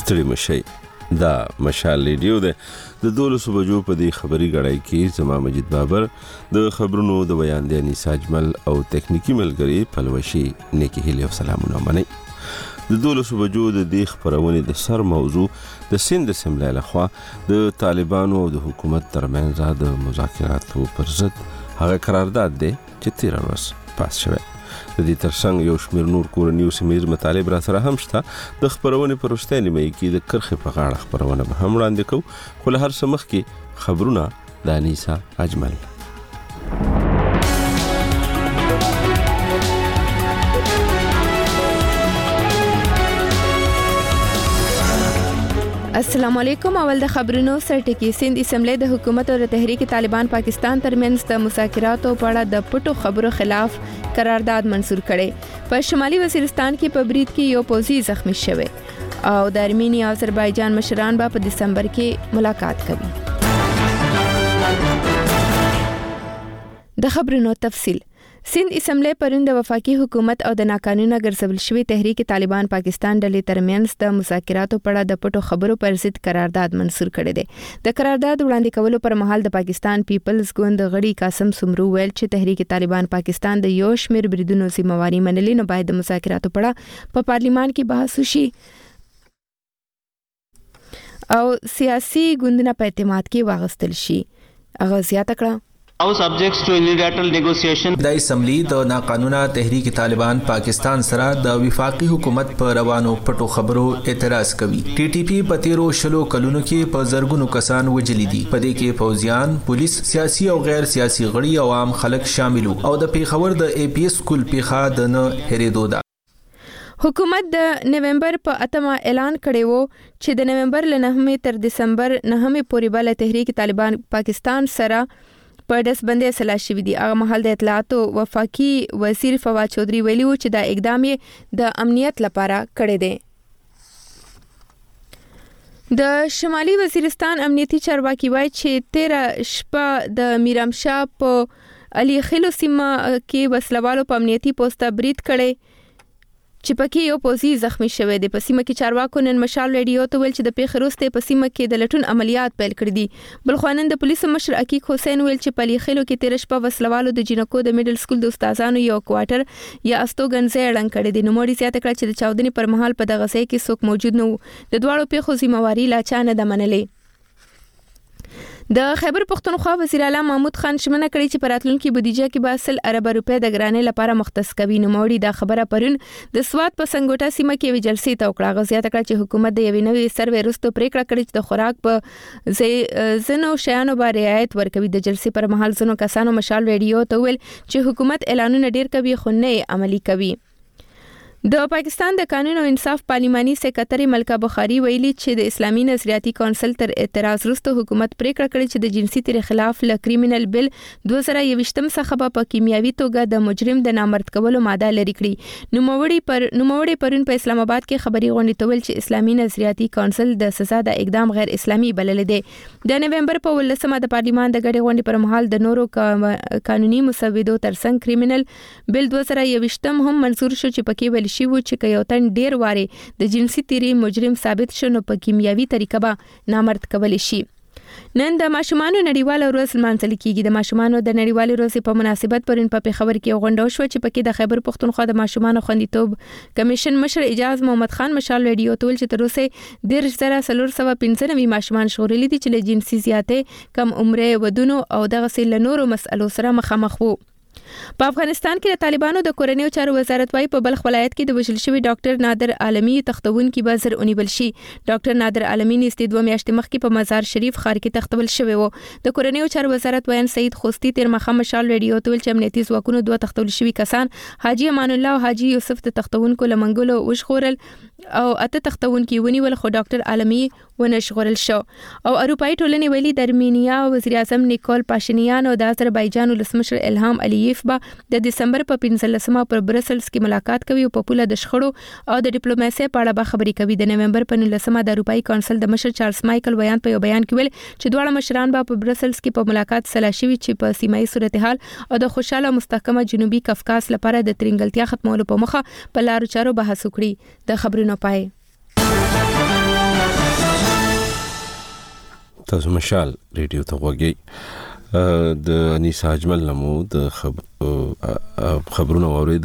ستړي مشي. دا مشال ریډیو ده. د 12 بجو په دې خبري غړای کې زما مجید بابر د خبرونو د بیان دی انیس اجمل او تکنیکی ملګری پلوشي نیکی هیله او سلامونه منئ. د 12 بجو د دې خبرونه د سر موضوع د سند اسمبلی لخوا د طالبانو او د حکومت ترمنځ د مذاکراتو پر ضد هغه قرارداد دی چې 13 ورځې پاس شوی. د دې ترڅنګ یو شمېر نور کورنیو سیمه مطالب را سره هم شته. د خبرونه پر وروستۍ نیمه کې د کرخې په غاړه خبرونه به هم وړاندې کوو، خو له هر څه مخکې خبرونه د انیسا اجمل. السلام علیکم. اول د خبرونو سرټکی. سند اسمبلی د حکومت او تحریک طالبان پاکستان ترمنځ د مذاکراتو په اړه د پټو خبرو خلاف قرارداد منظور کړي. په شمالي وزیرستان کې په برید کې یو پوځي زخمی شوی او د ارمینیا او آذربایجان مشران په دسمبر کې ملاقات کوي. د خبرونو تفصیل. سند اسمبلی پرون د وفاقي حکومت او د ناقانونه ګرځول شوی تحریک طالبان پاکستان ډلې ترمنځ د مذاکراتو په اړه د پټو خبرو پر ضد قرارداد منظور کړی دی. د قرارداد وړاندې کولو پر مهال د پاکستان پیپلز ګوند غړي قاسم سمرو ویل چې تحریک طالبان پاکستان د یو شمېر بریدونو ذمہواری منلي، نو باید د مذاکراتو په اړه په پارلیمان کې بحث وشي او سیاسي ګوندونه په اعتماد کې واغستل شي. هغه زیاته کړه د اسمبلی د ناقانونه تحریک طالبان پاکستان سره د وفاقي حکومت پر روانو پټو خبرو اعتراض کوي. ټي ټي پی په 13 شلو کلونو کې په زرګونو کسان وجلی دي. په دې کې فوجیان، پولیس، سیاسي او غیر سیاسي غړي او عام خلک شامل او د پیښور د اي پي اس سکول پیخا د نه هریدو ده. حکومت د نومبر په 8 اعلان کړی وو چې د نومبر له 9 تر دسمبر 9 پورې بل تحریک طالبان پاکستان سره په دسبندې اصلاح شوې دي. هغه مهال د اطلاعات او وفاقي وزیر فواد چودھری ویلي و چې دا اقدام یې د امنیت لپاره کړی دی. د شمالي وزیرستان امنیتي چارواکي وایي چې 13 شپه د میرامشاه په علي خیلو سیمه کې وسلوالو په امنیتي پوسټه برید کړی چې پکې یو پوځي زخمی شوی دی. په سیمه کې چارواکو نن مشال ریډیو ته ویل چې د پیښې وروسته په سیمه کې د لټون عملیات پیل کړي دي. بل خو نن د پولیسو مشر عقیق حسین ویل چې په لیخلو کې 13 شپه وسلوالو د جنکو د میډل سکول د استادانو یو کوارټر یا استوګنځي اړنګ کړي دي. نو موري زیاته کړه چې د چاودنې پر مهال په دغه ځای کې څوک موجود نه وو. د دواړو پیښو ذمہواری لا چا نه ده منلې. د خیبر پختونخوا وزیر اعلی محمود خان شمنه کړی چې په راتلونکي بودیجه کې به 100 ارب روپۍ د ګرانۍ لپاره مختص کوي. نو موري دا خبره پرون د سواد په سنگوټه سیمه کې وی جلسې ته وکړه. غزيات کړ چې حکومت د یوې نوې سروې وروسته پریکړه کړې چې د خوراک په زنو شیانو باندې رعایت ورکوي. د جلسې پر مهال زنو کسانو مشال ریډیو ته ویل چې حکومت اعلانونه ډیر کوي خو نه عملی کوي. د پاکستان د قانون او انصاف پارلماني سکرټري ملکه بخاري ویلي چې د اسلامي نظریاتي کونسل تر اعتراض وروسته حکومت پریکړه کړې چې د جنسي تیر خلاف ل کریمینل بل 2021 څخه په کیمیاوي توګه د مجرم د نامرد کولو ماده لري کړې. نوموړي پرون په اسلام آباد کې خبري غونډه ته ویل چې اسلامي نظریاتي کونسل د سزا د اقدام غیر اسلامي بلل دي. د نومبر په 18 د پارلمان د غړي غونډې پر مهال د نورو قانوني مسودو ترڅنګ کریمینل بل 2021 هم منظور شو چې پکې ویل شي و چې یو تن ډیر واره د جنسي تیری مجرم ثابت شونه په کیمیاوي طریقه به نامرد کول شي. نن د ماشومانو نړیواله ورځ لمانځل کیږي. د ماشومانو د نړیوالې ورځې په مناسبت پرون په پیښور کې غونډه شو چې پکې د خیبر پختونخوا د ماشومانو خوندیتوب کمیشن مشر اجاز محمد خان مشال ریډیو ته ویل چې تر اوسه 10495 ماشومان شغورلي دي چې له جنسي زیاتې کم عمره ودونو او دغه سیل نورو مسألو سره مخامخ وو. په افغانستان کې د طالبانو د کورنیو چارو وزارت وايي په بلخ ولایت کې د وژل شوی ډاکټر نادر عالمي تختون کې به زر اونیول شي. ډاکټر نادر عالمي نږدې 2 میاشتې مخکې په مزار شریف ښار کې تختول شوی و. د کورنیو چارو وزارت وایي سید خوستی تیر مخه مشال ریډیو ته ویل چې امنیتي ځواکونو 2 تختول شوی کسان حاجی امان الله او حاجی یوسف د تختونکو لمنګلو وشخورل او 8 تختونکو ونیول خو ډاکټر عالمي ونشغورل شو. او اروپאי ټولنې ویلي د ارمینیا وزیر اعظم نیکول پاشینیان او د آذربایجان ولسمشر الهام الییف به د دسمبر په 15مه پر برسلز کې ملاقات کوي او په پوله د شخړو او د ډیپلوماسي په اړه به خبرې کوي. د نومبر په 19مه د اروپאי کونسل د مشر چارلز مایکل ویان په یو بیان کې ویل چې دواړه مشران به په برسلز کې په ملاقات سلا شوي چې په سیمایي صورتحال او د خوشاله مستحکمه جنوبي کافکاس لپاره د ترنګلتیا ختمولو په مخه په لارو چارو بحث وکړي. د خبرونو پای تاسو مشال ریډیو ته وګورئ د انیسا اجمل نمو د خبرونه اورید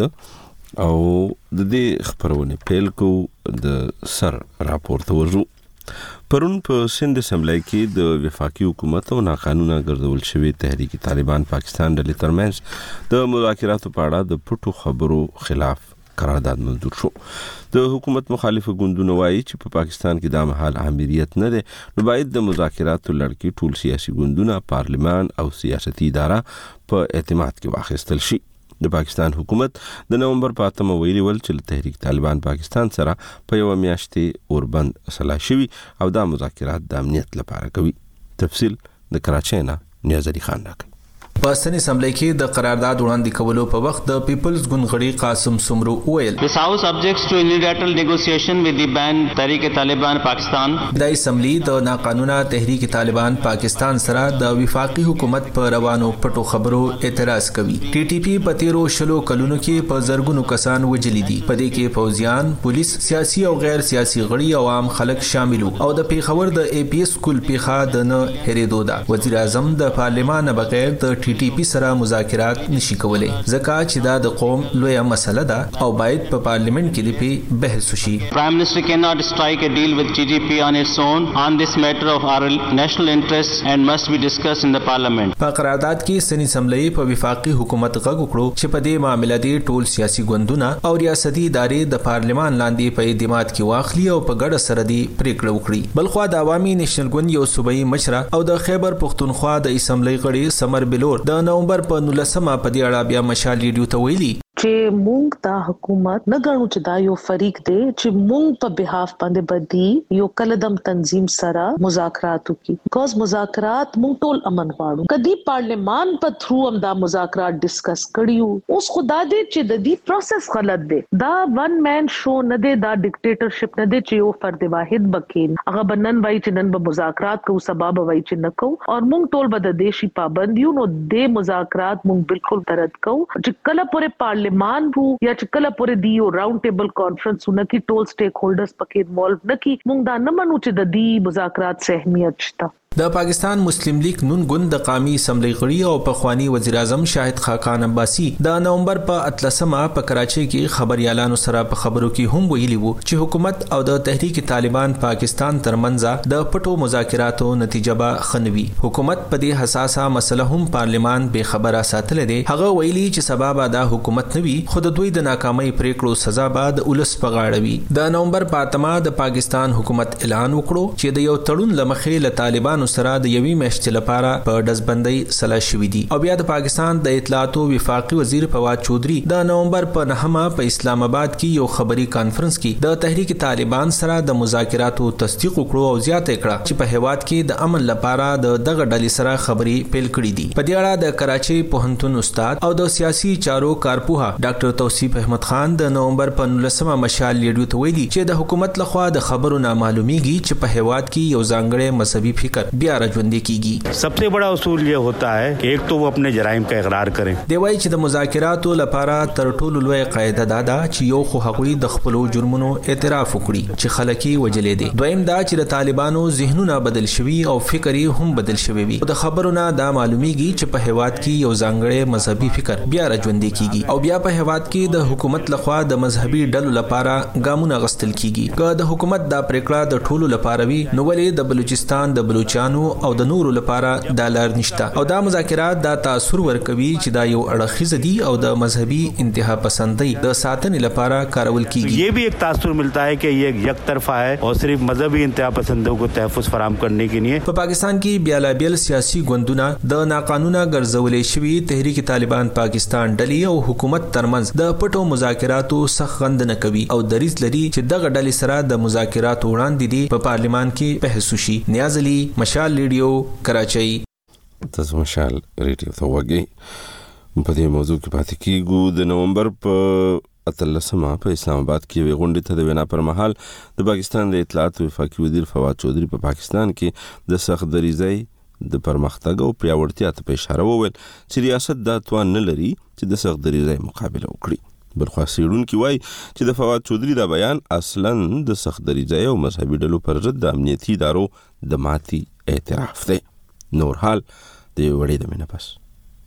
او د دې خبرونه پیل کو د سر راپور ته ورجو پرون په سند اسمبلی کې د وفاقي حکومت او ناقانونه ګرځول شوی تحریک طالبان پاکستان ډلې ترمنځ د مذاکراتو په اړه د پټو خبرو خلاف قرارداد منظور شو. د حکومت مخالف ګوندونه وایي چې په پاکستان کې د مهال امریت نه ده، نو باید د مذاکراتو لړۍ ټول سیاسي ګوندونه، پارلمان او سیاسي اداره په اعتماد کې واخیستل شي. د پاکستان حکومت د نومبر په 8 ویلي ول چې تحریک طالبان پاکستان سره په یو میاشتې اوربند سلا شوی او دا مذاکرات د امنیت لپاره کوي. تفصیل د کراچۍ نه نیاز علي خان راکړي. په سن اسمبلی کې د قرارداد وړاندې کولو په وخت د پیپلز ګوند غړي قاسم سمرو وویل This House objects to unilateral negotiation with the banned تحریک طالبان پاکستان. د اسمبلی د ناقانونه تحریک طالبان پاکستان سره د وفاقي حکومت په روانو پټو خبرو اعتراض کوي. ټي ټي پی په 13 کلونو کې په زرګونو کسان وجلي دي. په دې کې فوجیان، پولیس، سیاسي او غیر سیاسي غړي او عام خلک شامل او د پیښور د اي پي اس سکول پیخه د نه هریدو ده. وزیر اعظم د پارلمان بغیر د ټي ټي پی سره مذاکرات نشي کولای ځکه چې دا د قوم لویه مسله ده او باید په پارلیمنت کې دې بحث وشي. Prime Minister cannot strike a deal with TTP on its own on this matter of our national interests and must be discussed in the parliament. په قرارداد کې سن اسمبلی په وفاقي حکومت غږ وکړو چې په دې معاملې کې ټول سیاسي ګوندونه او ریاستي ادارې د پارلمان لاندې په اعتماد کې واخلي او په ګډه سره دې پریکړه وکړي. بلخوا د عوامي نېشنل ګوند یو صوبایي مشره او د خیبر پختونخوا د اسمبلی غړي سمر بلور د نومبر په 19 په دې اړه بیا مشال ریډیو ته ویلي چې مونږ دا حکومت نه غواړو چې دا یو فریق دی چې مونږ په بهاف باندې بدی یو کلدم تنظیم سره مذاکرات وکړي. بیکاز مذاکرات مونږ ټول امن غواړو. کدی پارلیمان په تھرو هم دا مذاکرات ډیسکس کړیو. اوس خدا دې چې د دې پروسس غلط دی. دا ون مین شو نه دی، دا ډیکټیټرشپ نه دی چې یو فرد واحد بکین هغه بنن وای چې نن به مذاکرات کو سبب وای چې نکو او مونږ ټول به د دیشي پابندیو نو د مذاکرات مونږ بالکل ترد کو چې کله پورې پارلیمان وو یا چې کله پورې دی یو راوند ټیبل کانفرنس ونکي ټول سټیک هولډرز پکې انوالو نکي مونږ دا نه منو چې د دې مذاکرات څه اهمیت شته. د پاکستان مسلم لیگ نون ګوند د قومي اسمبلی غړي او پخوانی وزیر اعظم شاهد خاقان عباسی د نومبر په 18 په کراچۍ کې خبريالانو سره په خبرو کې هم ویلي وو چې حکومت او د تحریک طالبان پاکستان ترمنځ د پټو مذاکراتو نتیجه به خنوي. حکومت په دې حساسه مسله هم پارلمان به خبره ساتل دي. هغه ویلي چې سبب دا حکومت نوي خود دوی د ناکامۍ پریکړو سزا بعد ولس په غاړه وي. د نومبر په 8 د پاکستان حکومت اعلان وکړو چې د یو تړون لمخې له طالبان سره د یوې میاشتې لپاره په دزبندۍ سلا شوې دي. او بیا د پاکستان د اطلاعات او وفاقي وزیر فواد چودري د نومبر په 9 په اسلام آباد کې یو خبري کانفرنس کې د تحریک طالبان سره د مذاکراتو تصدیق وکړو او زیاته کړه چې په هیواد کې د امن لپاره د دغه ډلې سره خبري پیل کړې دي. په دې اړه د کراچۍ پوهنتون استاد او د سیاسي چارو کارپوها ډاکټر توصیف احمد خان د نومبر په 19 مشال ریډیو ته ویلي چې د حکومت لخوا د خبرو نه معلومیږي چې په هیواد کې یو ځانګړی مذهبي فکر بیا सबसे बड़ा उसूल ये होता है कि एक तो वो अपने जराइम का इकरार करें. دی وایي چې د مذاکراتو لپاره تر ټولو لوی قاعده دا ده چې یو خو هغوی د خپل جرمونو اعتراف وکړي چې خلک یې وجلې دي. دویم دا چې د طالبانو ذهنونه بدل شوي او فکر یې هم بدل شوی وي. د خبرونه دا معلومیږي چې په هیواد کې یو ځانګړی مذهبي فکر بیا راژوندې کیږي او بیا په هیواد کې د حکومت لخوا د مذهبي ډلو لپاره ګامونه غستل کیږي. که د حکومت دا پریکړه د ټولو لپاره وي نو ولې د بلوچستان د بلوچانو او د نورو لپاره دا لار نشته او دا مذاکرات دا تاثیر ورکوي چې دا یو اړخیز دي او د مذهبي انتها پسندۍ د ساتنې لپاره کارول کیږي. ये भी एक तासुर मिलता है कि ये एक तरफा है और सिर्फ मजहबी इंतहा पसंदों को तहफ़्फ़ुज़ फराहम करने के लिए. په پاکستان کې بیلابیل سیاسي ګوندونه د ناقانونه ګرځولې شوی تحریک طالبان پاکستان ډلې او حکومت ترمنځ د پټو مذاکراتو څخه غندنه کوي او دریځ لري چې دغه ډلې سره د مذاکراتو وړاندې دي په پارلمان کې بحث وشي. نیاز علي، مشال ریډیو، کراچۍ. تاسو مشال ریډیو ته وګورئ. په دې موضوع کې پاتې کیږو. د نومبر په 18 په اسلام آباد کې یوې غونډې ته د وینا پر مهال د پاکستان د اطلاعات او وفاقي وزیر فواد چودري په پاکستان کې د سخت دریځۍ د پرمختګ او پیاوړتیا ته اشاره وویل چې ریاست دا توان نه لري چې د سخت دریځۍ مقابله وکړي. بلخوا څېړونکي وایي چې د فواد چودري دا بیان اصلاً د سخت دریځۍ او مذهبي ډلو پر ضد د امنیتي ادارو د ماتي اعتراف دی. نور حال د وړې د مینه پس.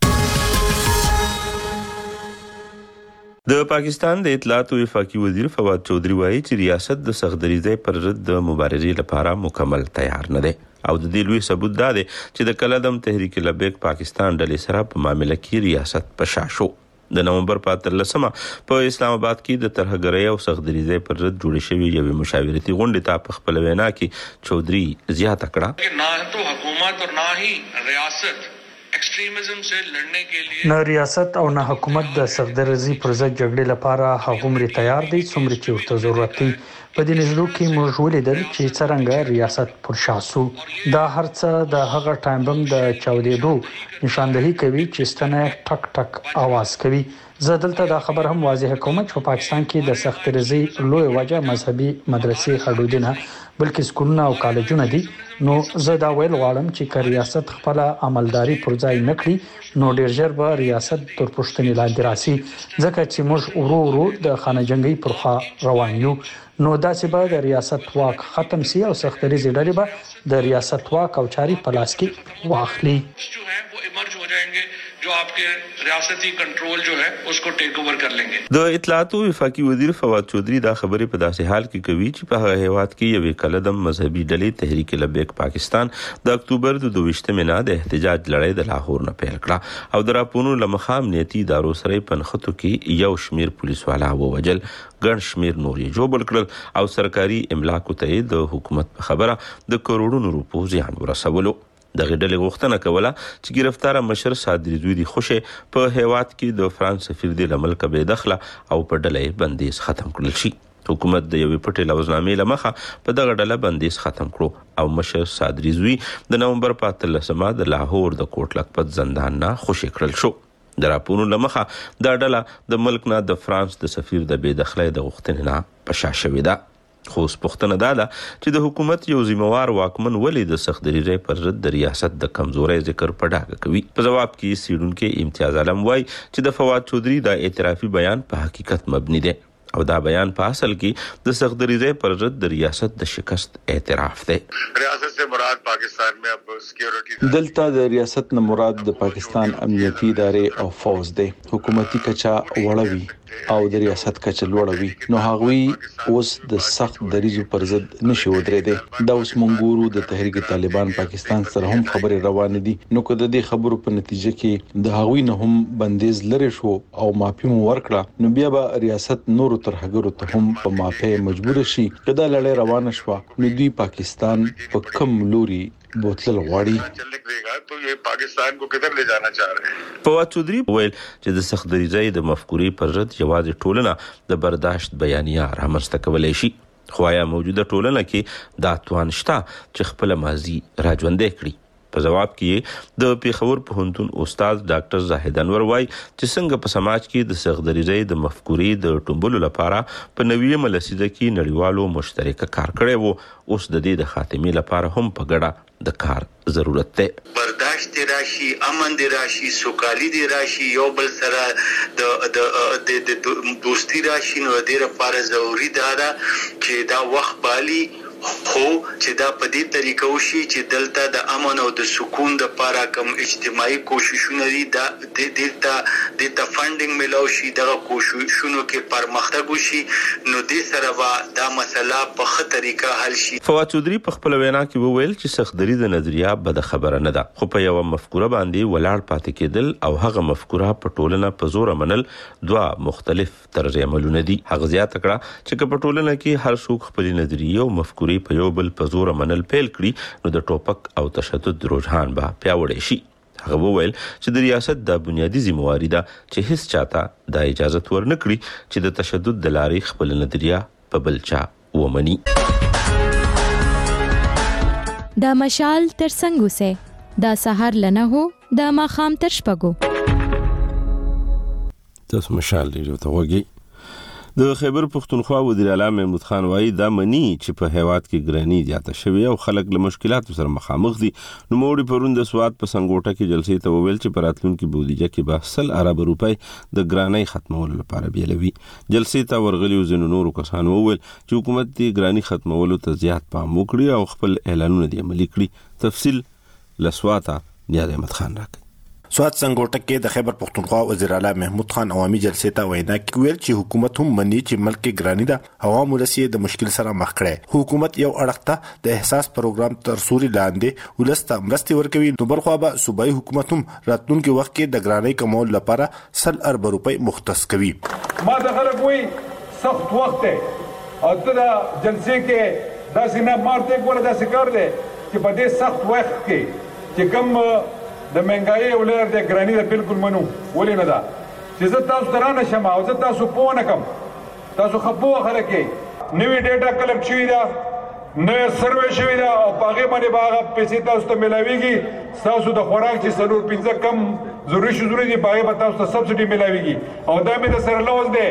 د پاکستان د اطلاعات او وفاقي وزیر فواد چودھری وایي چې ریاست د سختدریزۍ پر ضد د مبارزې لپاره مکمل تیار نه دی او د دې لوی ثبوت دا دی چې د کلدم تحریک لبیک پاکستان ډلې سره په معاملې کې ریاست په شا شو. د نومبر 15 په اسلام آباد کې د ترهګرۍ او سختدریزۍ پر ضد جوړې شوې یوې مشاورتي غونډې ته په خپل وینا کې چودھری زیاته کړه कि ना तो हुकूमत और ना ही रियासत एक्सट्रीमिज्म से लड़ने के लिए نه ریاست او نه حکومت د سختدریزۍ پر ضد جګړې لپاره هغومره تیار دي څومره چې ورته ضرورت دی. په دې نږدې کې موږ ولیدل چې څنګه ریاست پر شاسو دا هرڅه د هغه ټایم بم د چاودېدو نشاندهي کوي چې ستنه ټک ټک आवाज کوي. زه دلته دا خبر هم واضح کوم چې په پاکستان کې د سختدریزۍ لوی وجه مذهبي مدرسې حدودونه بلکې سکولونه او کالجونه دي. نو زه دا ویل غواړم چې ریاست خپل عملداري پر ځای نکړي نو ډیر ژر به ریاست تر پښتنې لاندې راسي ځکه چې موږ ورو د خانه جنگي پر خوا روان یو. نو داسې به د ریاست واک ختم سي او سختدریزۍ ډلې به د ریاست واک او چاري په لاس کې واخلي. जो है वो इमर्ज हो जाएंगे जो आपके रियासती कंट्रोल जो है उसको टेक ओवर कर लेंगे. د اطلاعات او وفاقي وزیر فواد چودھری دا خبرې په داسې حال کې کوي چې په هغه هیواد کې یوې کلدم مذهبي ډلې تحریک لبیک پاکستان د اکتوبر د 22 نه د احتجاج لړۍ د لاهور نه پیل کړه او د راپورونو لمخه امنیتي ادارو سره په نښتو کې یو شمیر پولیس والا ووجل ګڼ شمیر نور یې جوړ کړل او سرکاري املاکو ته د حکومت په خبره د کروڑونو روپو زیان ورسولو. دغه ډلې غوښتنه کوله چې گرفتار مشر صادری زوی دی خوشه په هیواد کې د فرانس سفیر د ملک به داخله او په ډلې بندیز ختم کړل شي. حکومت د یوې پټې لوزنامې لمخه په دغه ډله بندیز ختم کړو او مشر صادری زوی د نومبر 15 د لاهور د کوټ لکپت زندان نه خوشی کړل شو. د راپورونو لمخه دا ډله د ملک نه د فرانس د سفیر د بې دخلۍ د غوښتنې نه په شا شوې ده. خو سپوښتنه دا ده چې د حکومت یو ذمہوار واکمن ولې د سختدریزۍ پر ضد د ریاست د کمزورۍ ذکر په ډاګه کوي. په جواب کې سیډونکو امتیاز عالم وایي چې د فواد چودھری دا اعترافي بیان په حقیقت مبني دی او دا بیان په اصل کې د سختدریزۍ پر ضد د ریاست د شکست اعتراف دی. ریاست سے مراد پاکستان میں اب سکیورٹی دلته د ریاست نه مراد د پاکستان امنیتي ادارې او فوج دی. حکومتي کچا وړوي او د ریاست کچا لوړوي نو هغوی اوس د سخت دریزو پر ضد نشي ودرېدي. دا اوس مونږ د تحریک طالبان پاکستان سره هم خبرې روانې دي نو که د دې خبرو په نتیجه کې د هغوی نه هم بندیز لري شو او مافي مو ورکړه نو بیا به ریاست نور ترهګرو ته هم په مافي مجبور شي. کدا لړۍ روانه شو نو دوی پاکستان په کم لوري بوتل غواړي چلنے دے گا تو یہ پاکستان کو کدھر لے جانا چاہ رہے ہیں. فواد چودھری ویل چې د سختدریزۍ د مفکورې پر ضد یوازې ټولنه د برداشت بیانیه رامنځته کولی شي خو آیا موجوده ټولنه کې دا توان شته چې خپل ماضي راژوندی کړي. په جواب کې د پیښور پوهنتون استاد ډاکټر زاهد انور وایي چې څنګه په سماج کې د سختدریزۍ د مفکورې د ټومبلو لپاره په نوې لسیزه کې نړیوالو مشترکه کار کړی وو اوس د دې د خاتمې لپاره هم په ګډه د کار ضرورت دی. برداشت راشي امن دی راشي سوکالي دی راشي یو بل سره د دوستی راشي نو د لپاره ضروري ده چې دا وخت بالي خو چې دا په دې طریقو شي چې دلته د امن او د سکون د لپاره کوم اجتماعي کوششونه دي دا د فاندینګ ملاوي شي د کوششونو کې پرمختګ وشي نو د سره دا مسله په ښه طریقه حل شي. فواد چودھری په خپل وینا کې وویل چې سختدریزه نظریه بد خبره نه ده خو په یو مفکوره باندې ولاړ پاتې کېدل او هغه مفکوره په ټولنه په زور منل دوه مختلف طرز عملونه دي. هغه زیاته کړه چې په ټولنه کې هر څوک خپل نظریه او مفکورې په یو بل په زور منل پیل کړي نو د ټوپک او تشدد رجحان به پیاوړی شي. هغه وویل چې د ریاست د بنیادی ذمہواری ده چې هیڅ چاته د اجازه ورنکړي چې د تشدد د لارې خپل نظریه په بل چا ومني. دا مشال تر څنګه سه دا سحر لنه هو دا ماخام تر شپګو تاسو مشال ډیرو ته وګي. د خیبر پختونخوا وزیر اعلی محمود خان وایي دا مني چې په هیواد کې ګرانی زیاته شوې او خلک له مشکلاتو سره مخامخ دي. نو موړي پرون د سواد په سنګوټه کې جلسې ته وویل چې په راتلونکي بودیجه کې به 100 ارب روپۍ د ګرانی ختمولو لپاره بیلوي. جلسې ته ورغلي ځینو نورو کسانو وویل چې حکومت د ګرانی ختمولو ته زیات پام وکړي او خپل اعلانونه دې عملي کړي. تفصیل لسواته نیاد احمد خان راکړي. سواد سنګوټه کې د خیبر پختونخوا وزیر اعلی محمود خان عوامي جلسې ته وینا کوي چې حکومت هم مني چې ملک کې ګرانی ده عوام ولسی د مشکل سره مخ کړي. حکومت یو اړخته د احساس پروګرام تر سوري لاندې ولسته مرستي ورکوي. نو بل خو به صوبایي حکومت هم راتلونکي وخت کې د ګرانی کمول لپاره 100 ارب روپۍ مختص کوي. ما د خلک وی سخت وخت او د جلسې کې داسې نه مارته کوله داسې کار دی چې په دې سخت وخت کې چې کوم د منګای ولر د ګرانی د بالکل منو ولې نه دا چې زه تاسو ترانه شمه او زه تاسو پوه نه کوم تاسو خپو خلک نوې ډیټا کلیکټ شوې ده نه سروې شوې ده او پاغه باندې باغ پیسې تاسو ته ملاويږي تاسو د خوراک چې سلور 15 کم ضروري دي باغ به تاسو ته سبسډي ملاويږي او دا مې د سره لوز ده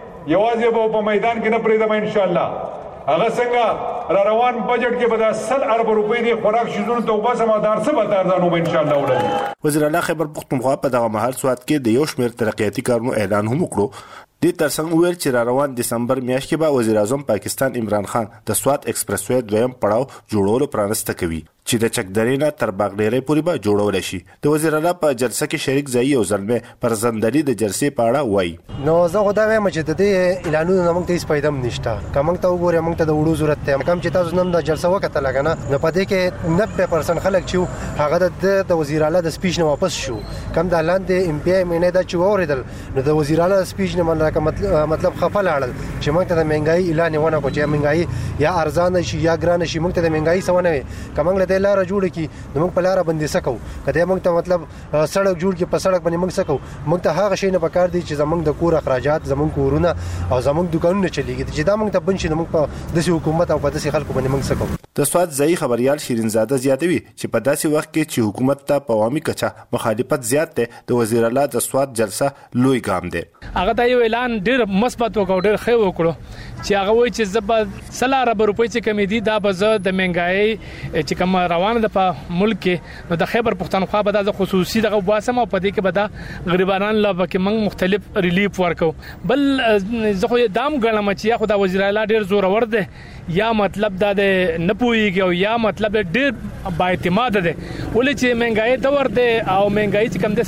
یوازې په میدان کې نه پریدم ان شاء الله. هغه څنګه را روان بجټ کې به 100 ارب روپۍ دی خوراک شیزونو ته وباسه مدار څه به ارزانو ان شاء الله ولري. وزیر اعلی خیبر پختونخوا په دغه مهال سواد کې د یو شمېر ترقیاتي کارونو اعلان هم وکړو. د ترڅنګ ویل چې را روان دسمبر میاشت کې به وزیر اعظم پاکستان عمران خان د سواد ایکسپریس وې دویم پړاو جوړولو پرانسته کوي چې د چکدرې نه تر باغډېرې پورې به جوړول شي. د وزیر اعلی په جلسه کې شریک ځای او زلمه پر زندري د جلسې په اړه وایي. نو زه خو دا وایم چې د دې اعلانونو موږ ته هیڅ فائدہ نشته. کوم ته وګورئ موږ ته د وړو ضرورت ته کم چې تاسو نن د جلسه وکړه لګنه نو په دې کې 90% خلک چې هغه د وزیر اعلی د سپیچ نه واپس شو. کم د لاندې ام پی ای مینه دا چې اوریدل نو د وزیر اعلی سپیچ نه مطلب خپل اړل چې موږ ته د مهنګای اعلان ونه کو چې مهنګای یا ارزان شي یا ګران شي موږ ته د مهنګای سونه وي کومه له لار جوړ کی نو موږ په لار باندې سکو کله موږ ته مطلب سړک جوړ کی په سړک باندې موږ سکو موږ ته هغه شی نه پکار دی چې زمونږ د کور اخراجات زمونږ کورونه او زمونږ دکانونه چلیږي چې دا موږ ته بنشي نو موږ په داسې حکومت او په داسې خلکو باندې موږ سکو. د سواد ځای خبريال شیرین زاده زیاتوي چې په داسې وخت کې چې حکومت ته په عوامي کچه مخالفت زیات ده د وزیر اعلی د سواد جلسه لوی ګام ده. هغه ته یو اعلان ډیر مثبت وکړ ډیر ښه وکړو چې هغه وایي چې زب 100 ارب روپۍ چې کمی دي دا به زه د منګای چې کوم روانه ده په ملک کې نو د خیبر پختونخوا به د خصوصي دغه واسم او په دې کې به د غریبانو لپاره کې موږ مختلف ریلیف ورکو. بل زه خو دام غلم چې یا خدای وزیر اعلی ډیر زور ور ده یا مطلب دا نه پويږي او یا مطلب ډیر با اعتماد ده ولې چې منګای دور ده او منګای چې کم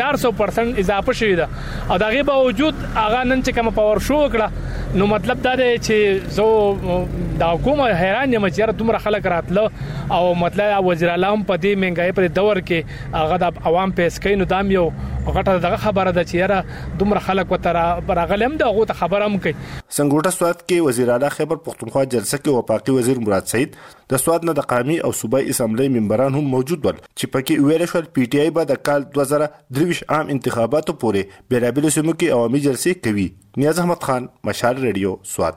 ده 400% اضافه شوې ده او دغه باوجود هغه نن چې کوم پاور شو کړه نو مطلب دا دی چې زه د حکومت حیران یم چې دومره خلک راتله او مطلب وزیر اعلی هم په دې منګای په دور کې هغه د عوام پیس کوي نو دام یو غټه دغه خبره ده چې یاره دومره خلک وتره برغلم دغه ته خبره هم کوي. سنګوټه سواد کې وزیر اعلی خیبر پختونخوا جلسه کې وفاقي وزیر مراد سعید د سواد نه د قومي او صوبایي اسمبلی ممبران هم موجود ول چې پکې ویل شو پی ټی آی به د کال 2023 عام انتخاباتو پورې بیلابل سیمو کې عوامي جلسې کوي. نیاز احمد خان مشال ریډیو سواد.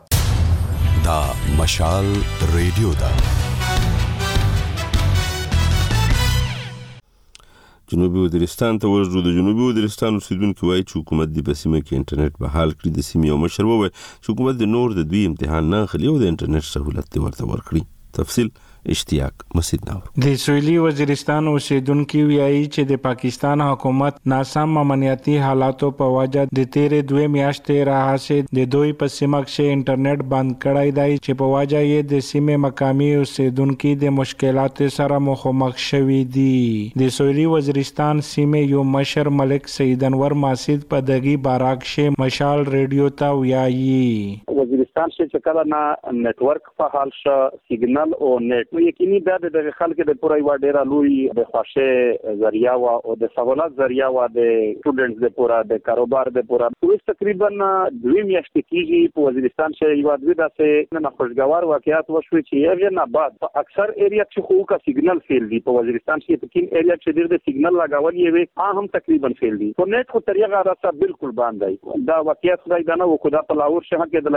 دا مشال ریډیو دا جنوبي وزیرستان ته ورجو. د جنوبي وزیرستان اوسیدونکو وایي چې حکومت د بسیمه کې انټرنیټ بحال کړي. د سیمې یو مشر وویل چې حکومت د نور د دوی امتحان نه اخلي او د انټرنیټ سہولت ورته ورکړي. تفصیل اشتیاق مسجد نور. د سویلي وزیرستان اوسیدونکو وایي چې د پاکستان حکومت ناسم امنیتي حالاتو په وجه د تیرې 2 میاشتې راهیسې د دوی په سیمه کې انټرنیټ بند کړی دی چې په وجه یې د سیمې مقامي اوسیدونکو د مشکلاتو سره مخامخ شوي دي. د سویلي وزیرستان سیمې یو مشر ملک سید انور ماسید په دغه باراکشه مشال ریډیو ته وایي وزیرستان چې کله نه نتورک فعال شو سیګنل او نت یقیني دا د خلکو د پوره یو ډیر لوی د خوښه ذریعہ او د سہولت ذریعہ او د سټوډنټس د پوره د کاروبار د پوره اوس تقریبا 2 میاشتې کېږي په وزیرستان کې یو د داسې نه خوشګوار واقعیت وشو چې یو نه بعد اکثر ایریا چې خو کا سیګنل فیل دی په وزیرستان کې په کوم ایریا چې ډیر د سیګنل لګول یې هم تقریبا فیل دی په نت خو طریقه راځه بالکل باندې دا واقعیت خدای دا نه وکړه په لاهور شهر کې د لایشي دا په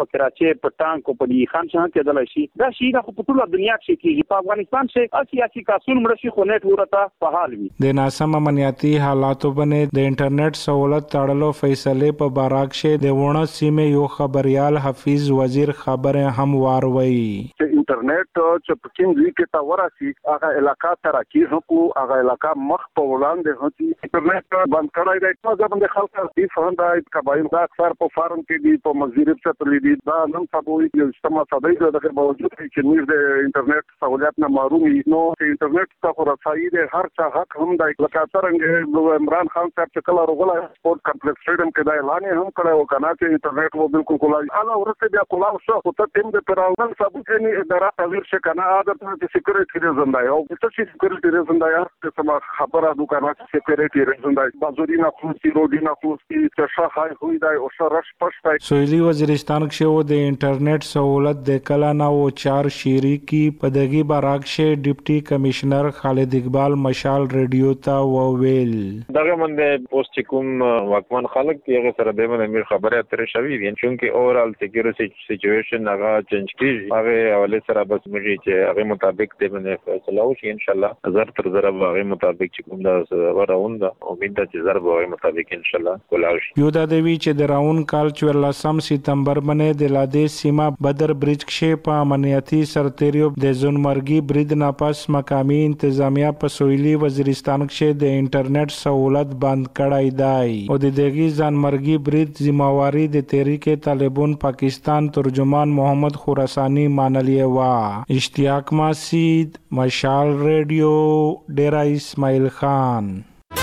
کراچي په ټانک په دې خان شاه کې دلای شي دا شي د ټول دنیا کې کیږي په افغانستان کې اسی کاسون مرشي خو نت ورته په حال وي د ناسم امنیتي حالاتو باندې د انټرنیټ سہولت تړلو فیصله په باراک شه د ونه سیمه یو خبريال حفیظ وزیر خبره هموار وی انټرنیټ چې په کوم ځای کې تا وراسي هغه علاقہ ترقی هکو هغه علاقہ مخ په وړاندې هتي انټرنیټ بند کړای دی نو ځکه خلک دې فهم دا قبایل دا اکثر په فارم کې دي په مزيرب څخه تللی دي دا نن سبا یو استعمال ساده دی دغه باوجود چې نیر د انټرنیټ سہولت نه محروم نو انټرنیټ څخه رسایي د هر چا حق هم دی لکه څنګه عمران خان صاحب چې کله راغله سپورت کمپلیکس سټیډیم کې دا اعلان هم کړو کنه چې انټرنیټ وو بالکل کولای اله ورته بیا کولای شو خو ته تیم د پراون سبو کې نه اداره تغیر شي کنه عادت د سکیورټي ریزن دی او څه چې سکیورټي ریزن دی چې سم خبره دو کنه سکیورټي ریزن دی بازورینه خصوصي روډینه خصوصي چې شاهي ہوئی دی او شرش پښتای سویلی وزیرستان کې د انټرنیټ سہولت د کلانا او 4 شيري کی پدګي باراک شه ډیپټي کمشنر خالد اقبال مشال ریډیو ته وویل دغه منده پوسټ کوم واکمن خلک یې سره د امیر خبره تر شوی وین چې اورال سکیورټي سچويشن هغه چینج کیږي هغه حواله سره بس مږي چې هغه مطابق د باندې فیصله وشي ان شاء الله زر تر زر هغه مطابق چې کوم دا وراوند امید ده چې زر به مطابق ان شاء الله کولاوي یو د دوی چې د راون کال 14 سپتمبر باندې د لادې سیمه بدر برج کې په امنیتي سرتیریو د زونمرګي برید ناپاس مقامی انتظامیه په سویلي وزیرستان کې د انټرنیټ سہولت بند کړای دی او د دغه ځانمرګي برید ذمہواری د تحریک طالبان پاکستان ترجمان محمد خراسانی مانلی وا اشتیاق ماسید مشال ریډیو ډیرا اسماعیل خان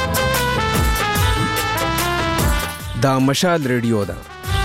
دا مشال ریډیو دا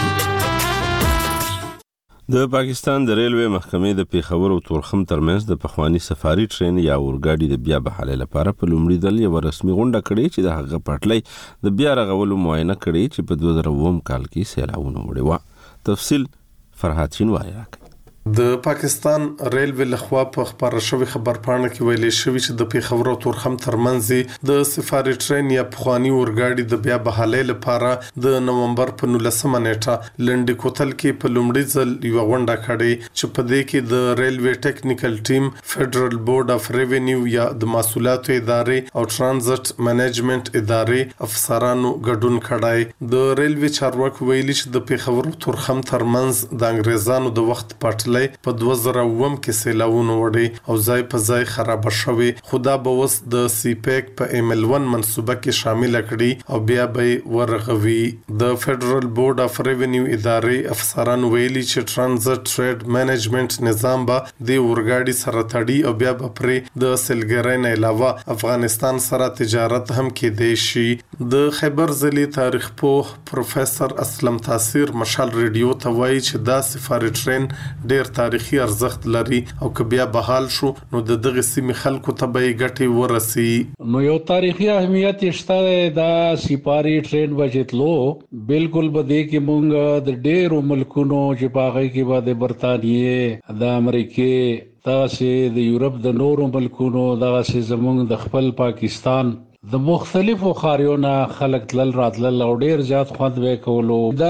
د پاکستان د ریلوے محکمې د پیښور او تورخم ترمنځ د پخوانی سفاري ټرین یا اورګاډي د بیا بحالې لپاره په لومړي ځل یو رسمي غونډه کړې چې د هغه پټلۍ د بیا رغولو معاینه کړې چې په 2009 کال کې سیلاوونه وړي و تفصیل فرحات شینواری راکړي د پاکستان ریلوے لخوا په خبر شوی خبرپاڼه کې ویلي شوی چې د پیښور او تورخم ترمنځ د سفاري ټرین یا پخوانی اورګاډي د بیا بحالې لپاره د نومبر په 19 نیټه لنډ کوتل کې په لومړي ځل یو غونډه کړې چې په دې کې د ریلوے ټیکنیکل ټیم فدرل بورډ اف ریونیو یا د محصولاتو ادارې او ترانزیت منیجمنت ادارې افسرانو ګډون کړای د ریلوے چارواکو ویلي چې د پیښور او تورخم ترمنځ د انګریزانو د وخت پټ په 2009 کې سیلاوونه وړي او ځای په ځای خراب شوي خدا به وس د سی پیک په ML1 منصوبه کې شامل کړي او بیا به ورغوي د فدرل بورډ اف ریونیو ادارې افسران ویلي چې ترانزیت ټریډ منیجمنت نظام به د اورګاډي سره تړي او بیا به پر د سلګرۍ نه علاوه افغانستان سره تجارت هم کېدای شي د خیبر ضلع تاریخ پوه پروفیسور اسلم تاثیر مشال ریډیو ته وایي چې دا سفاري ټرین ډېر تاریخي ارزښت لري او که بیا بحال شو نو د دغه سیمې خلکو ته به ګټې ورسي نو یو تاریخي اهمیت شته دا سپاری ټرین بچتلو بالکل به دې کې مونږ د ډېرو ملکونو چې پاغې کې به د برتانیې د امریکې تاسې د یورپ د نورو ملکونو دغه زمونږ د خپل پاکستان د مختلفو خاریونو خلک تل راتلل او ډیر زیات خوند وکولو دا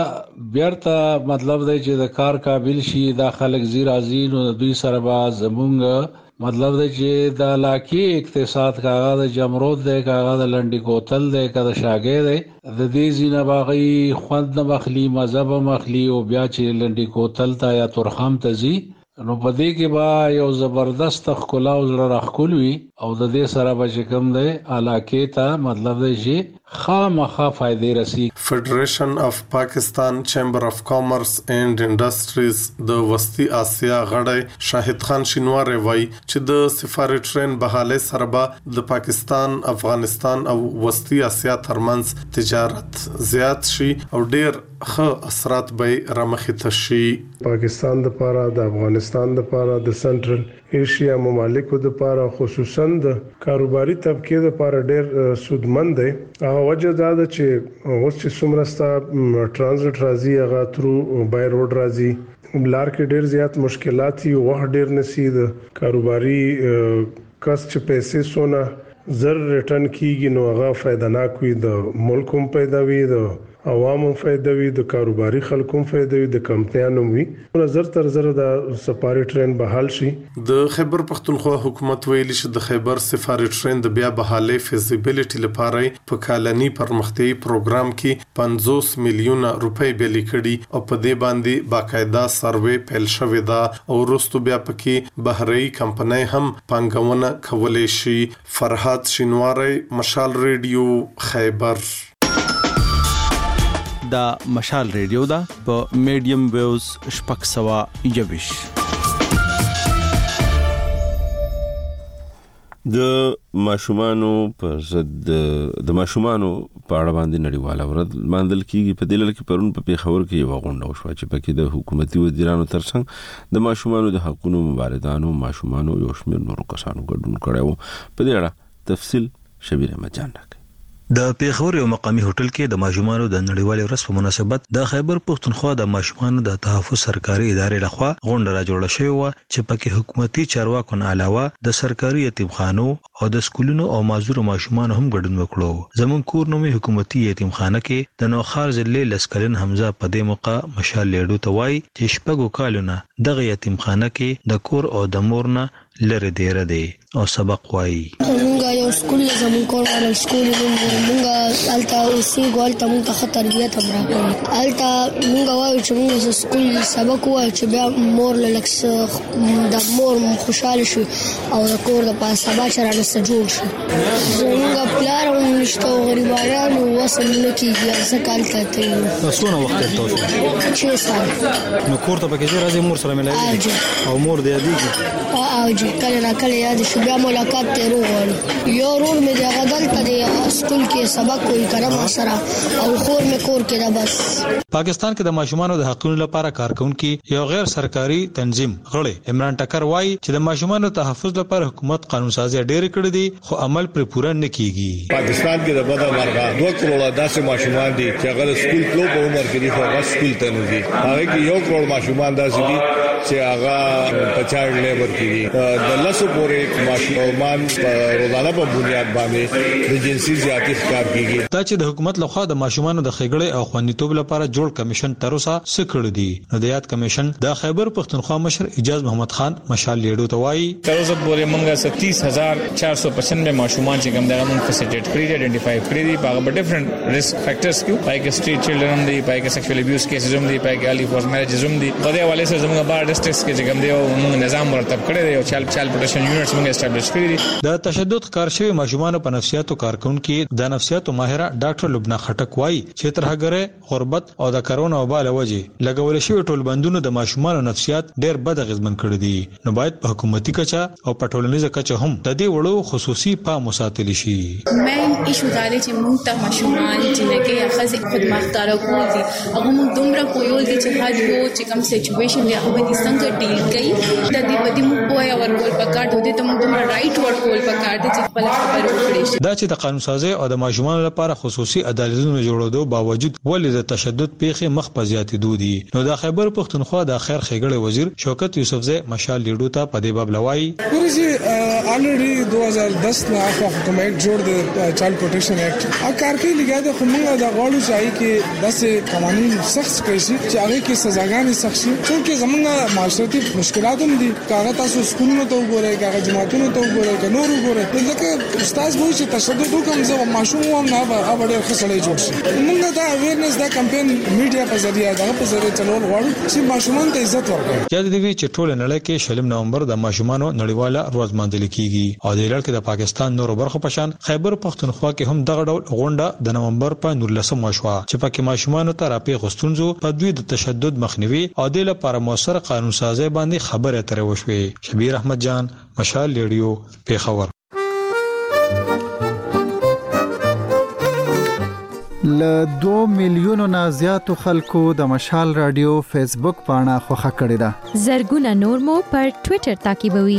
بیرته مطلب دی چې د کار قابل شي دا خلک زیرازي نو دوی سره به زمونږ مطلب دی چې د علاقې اقتصاد کاغه د جمرود دی کاغه د لنډي کوتل دی کاغه شاګې دی د دې زینه باغی خوند نه مخلي مذهب مخلي او بیا چې لنډي کوتل ته یا تورخم ته زی نو په دې کې با یو زبردست خلا او زړه راخول وي او د دې سره به کوم دی علاقې ته مطلب دی چې خامخا فائدې رسی فدریشن اف پاکستان چیمبر اف کامرس اینڈ انډستریز د وسطی اسیا غړی شاهد خان شینواری وایي چې د سفاري ټرین بحالې سره به د پاکستان افغانستان او وسطی اسیا ترمنځ تجارت زیات شي او ډیر ښه اثرات به رامخې شي پاکستان د لپاره د افغانستان د لپاره د سنټرل ایشیا ممالکو د لپاره خصوصا د کاروباري طبقه د لپاره ډېر سودمند دی هغه وجه دا ده چې اوس چې څومره ترانزیت راځي هغه ترو بای روډ راځي لار کې ډېر زیات مشکلات دي وخت ډېر نصیب کاروباري کس چې پیسې سونه زر ریټرن کیږي نو هغه فائدہ ناک وي د ملک هم پیدا وي د عوامو فائدہ وي د کاروباري خلکو فائدہ وي د کمپنیانو وي نظر تر زر د سفاري ټرین بحال شي د خیبر پختونخوا حکومت ویلي چې د خیبر سفاري ټرین د بیا بحالي فیزیبিলিټي لپاره په کالني پرمختیايي پروګرام کې 50 میلیون روپۍ بیل کړي او په دې باندې باقاعده سروې پیل شوې ده او وروسته بیا پکې بهري کمپنۍ هم پانګونه کولای شي. فرحات شینواری، مشال ریډیو، خیبر. دا مشال ریډیو دا په میډیم ویوز شپږ سوه یویش. د ماشومانو پر ضد د ماشومانو په اړه باندې نړیواله ورځ ماندل کیږي. په دې لړ کې پرون په پیښور کې یو غونډه وشوه چې پکې د حکومتي وزیرانو ترڅنګ د ماشومانو د حقوقو مبارزانو ماشومانو یو شمېر نورو کسانو ګډون کړی و. په دې اړه تفصیل شبیر احمد جان راکړي. د پیښور یو مقامی هوټل کې د ماشومانو د نړیوالې ورځ په مناسبت د خیبر پختونخوا د ماشومانو د تحفظ سرکاري ادارې لخوا غونډه را جوړه شوې و چې پکې حکومتي چارواکو نه علاوه د سرکاري یتیمخانو او د سکولونو او معذور ماشومانو هم ګډون وکړو. زمون کور نومي حکومتي یتیمخانه کې د نوخار ضلع لسکلن حمزه په دې موقع مشال لیډو ته وایي چې شپږو کالونه دغه یتیمخانه کې د کور او د مور نه لره دیره دی او سبق وایي. مونږه یو سکول زمون کور ولا سکول مونږه التا اوسې ګولته مونږه خطر تربیت هم راکړي. التا مونږه وایو چې مونږ سکول سبق وایو چې بیا مور لکس د مور خوشاله شي او د کور د پاسه باچره نس جوړ شي. زمونږ پلار هم نشته غریبانو وسم نه کیږي ځکه التا ته څونه وخت تاسو 6 سال نو کور ته پکې راځي مور سره ملایي او مور دې یادېږي او کله نا کله یاد شي بیا ملاقات ته روغړي. یو رور مې د غدل ته د سکول کې سبق کوي کرم سره او خور مې کور کې دا بس. پاکستان کې د ماشومانو د حقوقو لپاره کارکونکو یو غیر سرکاري تنظیم غړي عمران ټکر وایي چې د ماشومانو تحفظ لپاره حکومت قانون سازي ډېر کړی دي خو عمل پر پوره نه کیږي. پاکستان کې د بدر مرغا 2 کروڑ داسې ماشومان دي چې هغه سکول کلو په عمر کې دي خو هغه سکول ته نه دي. هغه کې 1 کروڑ ماشومان داسې دي چې هغه په چایلډ لیبر کې دي. د لاسو پورې ماشومان روزانه په بنیاد باندې د جنسي زیاتی ښکار کیږي. دا چې د حکومت لخوا د ماشومانو د خېګړې او خوندیتوب لپاره جوړ کمیشن تر اوسه سکړ دي. نو د یاد کمیشن د خیبر پختونخوا مشر اجاز محمد خان مشال لیډو ته وایي تر اوسه پورې موږ 30495 ماشومان چې کوم دغه موږ فیسیلیټیټ کړی دي آئیډنټیفای کړی دي په ډیفرنٹ ریسک فیکټرز کې پای کې سټریټ چلډرن دي پای کې سیکشوال ابیوز کیسز هم دي پای کې ارلی فورس میریجز هم دي. په دې حواله سره زموږ بار ډسټرکټس کې چې کوم دی موږ نظام مرتب کړی دی او چایلډ پروټیکشن یونټس موږ اسټابلیش کړی دي. د تشدد کار شوی ماشومانو په نفسیاتو کارکونکو د نفسیاتو ماهره ډاکټر لبنى خټک وایي چې ترهګره غربت او د کرونا وبا له وجې لګول شوی ټولبندونو د ماشومانو نفسیات ډېر بد اغیزمن کړی دي. نو باید په حکومتي کچا او په ټولنیزه کچا هم د دې وړو خصوصي پام وساتل شي. مین ایشو دا چې موږ ته ماشومان چې لکه خزي خدمتګار کول دي هغه موږ دومره کویول دي چې هر یو چې کوم سچويشن دی هغه د څنګه ډیل کوي د دې په دې موږ پوهه ورکول پکار دی ته موږ دومره رائټ ورکول پکار دی چې خپل خبرې وکړي. دا چې د قانون سازي او د ماشومانو لپاره خصوصي عدالتونو جوړېدو باوجود ولې د تشدد پیښې مخ په زیاتېدو دي. نو د خیبر پختونخوا د خیر خېګړې وزیر شوکت یوسفزی مشال لیډو ته په دې باب لوي ورسې الریډي 2010 نه حکومت جوړ د چایلډ پروټیکشن ایکټ ا کار کې لګا د خمنګ د غوړو ځای کې داسې قوانين سخت کړي چې هغه کې سزاګانې سخت شي چې زمونږ معاشرتي مشکلات هم دي. کاغه تاسو سکولونو ته وګورئ کاغه جماعتونو ته وګورئ که نور وګورئ ځکه استاد وایي چې تشدد وکم زه ماشوم هم نه به ډېر ښه سړی جوړ شي. موږ دا اویرنس دا کمپاین میډیا په ذریعہ دا په ذریعہ چلول غواړو چې ماشومان ته عزت ورکړي. یاد دی چې ټول نړۍ کې شلم نومبر د ماشومانو نړیواله ورځ مانځل کیږي او د لړ کې د پاکستان نورو برخو په شان خیبر پختونخوا کې هم دغه ډول غونډه د نومبر په 19 ماشوه چې پکې ماشومانو ته راپې غستونزو په دوی د تشدد مخنیوي او د لپاره موثر قانون سازي باندې خبره ترې وشوي. شبیر احمد جان مشال لیډیو پیښور. ل 2 میلیونو نه زیاتو خلکو د مشال رادیو فیسبوک پاڼه خوښه کړې ده. زرګونه نور مو پر ټوئیټر تعقیبوي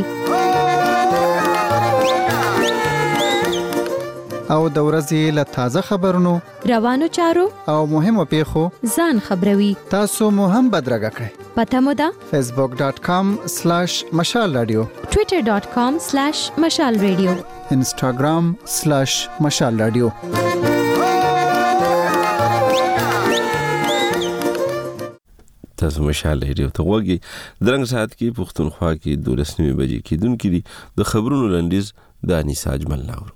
او د ورځې له تازه خبرونو روانو چارو او مهمو پیښو ځان خبروي. تاسو مو هم بدرګه کړئ. پته مو ده facebook.com/مشال رادیو twitter.com/مشال رادیو instagram/مشال رادیو. تاسو مشال ریډیو ته وګورئ. درنګ ساعت کې پښتونخوا کې 12 بجې کېدونکې دي. د خبرونو لنډیز د انیسا اجمل ناورو.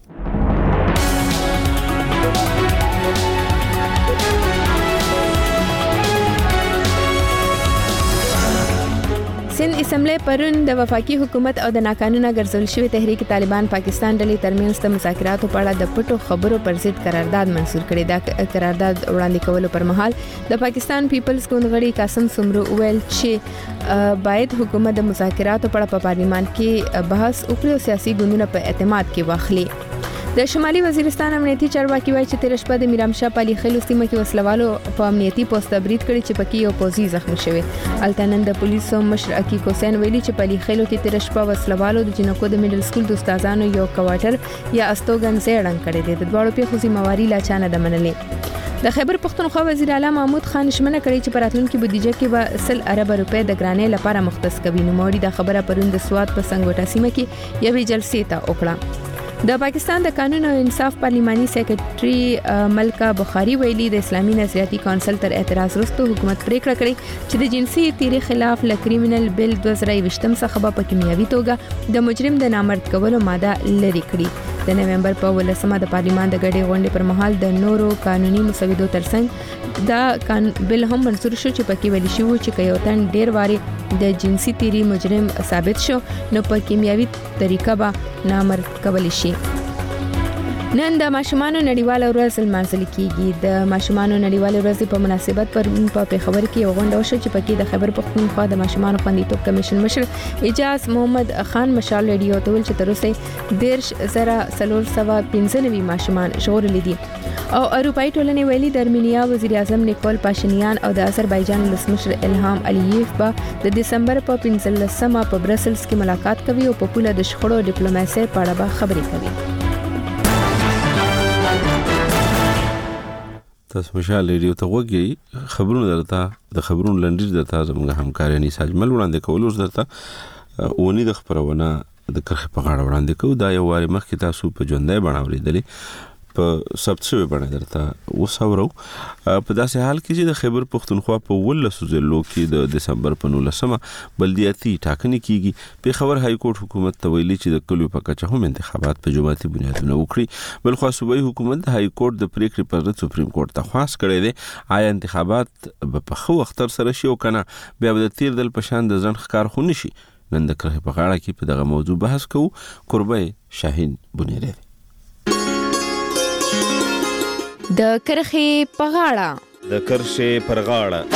سند اسمبلی پرون د وفاقي حکومت او د ناقانونه ګرځول شوی تحریک طالبان پاکستان ډلې ترمنځ د مذاکراتو په اړه د پټو خبرو پر ضد قرارداد منسور کړی. دا قرارداد وړاندې کولو پر مهال د پاکستان پیپلز ګوند غړي قاسم سمرو ویل چې باید حکومت د مذاکراتو په اړه په پارلیمان کې بحث وکړي او سیاسي ګوندونه په اعتماد کې واخلي. د شمالي وزیرستان امنیتي چارواکي وایي چې تیر شپه د میرامشاه پالي خلو سیمه کې وسلوالو په امنیتي پوسټ برید کړی چې پکې یو پوځي زخمی شوی. التنن د پولیسو مشر عقیق حسین ویلي چې پالي خلو کې تیر شپه وسلوالو د جنکو د میډل سکول د استادانو یو کوارټر یا استوګن زیړنګ کړی دی. د دواړو پیښو ذمہواری لا چانه د منلې. د خیبر پختونخوا وزیر اعلی محمود خان شمنه کړی چې پراتلونکو بودیجه کې به 100 ارب روپے د ګرانې لپاره مختص کوي. نو موري د خبره پروند د سواد په سنگوټا سیمه کې یوې جلسې ته وکړه. د پاکستان د قانون او انصاف پارلیماني سیکریټري ملکه بخاری ویلي د اسلامي نظریاتي کونسل تر اعتراض وروسته حکومت پریکړه کړې چې د جنسي تیری خلاف ل کریمینل بیل 2020 څخه په کیمیاوي توګه د مجرم د نامرد کولو ماده لري کړې. د نومبر په 18مه د پارلیمان د غړي غونډې پر مهال د نورو قانوني مسودو ترڅنګ دا بل هم منسور شو چې پکې ویل شو چې یو تن ډیر واري د جنسي تیری مجرم ثابت شو نو په کیمیاوي طریقه به نامرد کول شي. نن د ماشومانو نړیواله ورځ لمانځل کیږي. د ماشومانو نړیواله ورځ په مناسبت په پیښور کې یو غونډه وشو چې پکې د خیبر پختونخوا د ماشومانو خوندیتوب کمیشن مشر اجاز محمد خان مشال ریډیو ته ویل چې تر اوسه 10,495 ماشومان ژغورلي دي. او اروپאי ټولنې ویلي د ارمینیا وزیر اعظم نیکول پاشینیان او د آذربایجان ولسمشر الهام الییف به د دسمبر په 15مه په برسلز کې ملاقات کوي او په پوله د شخړو ډیپلوماسي په اړه به خبرې کوي. تاسو مشال ریډیو ته وګورئ. خبرونه درته د خبرونو لنډیز درته زموږ همکار انیسا اجمل وړاندې کول اوس درته اونې د خبرونه د کرخه په غاړه وړاندې کوو. دا یو واري مخکې تاسو په ژوندۍ بڼه اوریدلې په سبت شوی بڼه درته وسورو. په داسې حال کې چې د خیبر پختونخوا په 18 ضلعو کې د دسمبر په 19مه بلدیاتي ټاکنې کیږي. پیښور های کورټ حکومت ته ویلي چې د کلیو په کچه هم انتخابات په جماعتي بنیادونو وکړي. بل خو صوبایي حکومت د های کورټ د پریکړې پر ضد سپریم کورټ ته خواست کړی دی. آیا انتخابات په خو وخت سره شي او کنه بیا د تیر دل پشان د ځن ښکار خو نشي؟ نن د کرخه په غاړه کې په دغه موضوع بحث کوو. قربای شاهین بنيري د کرخه په غاړه د کرخه پر غاړه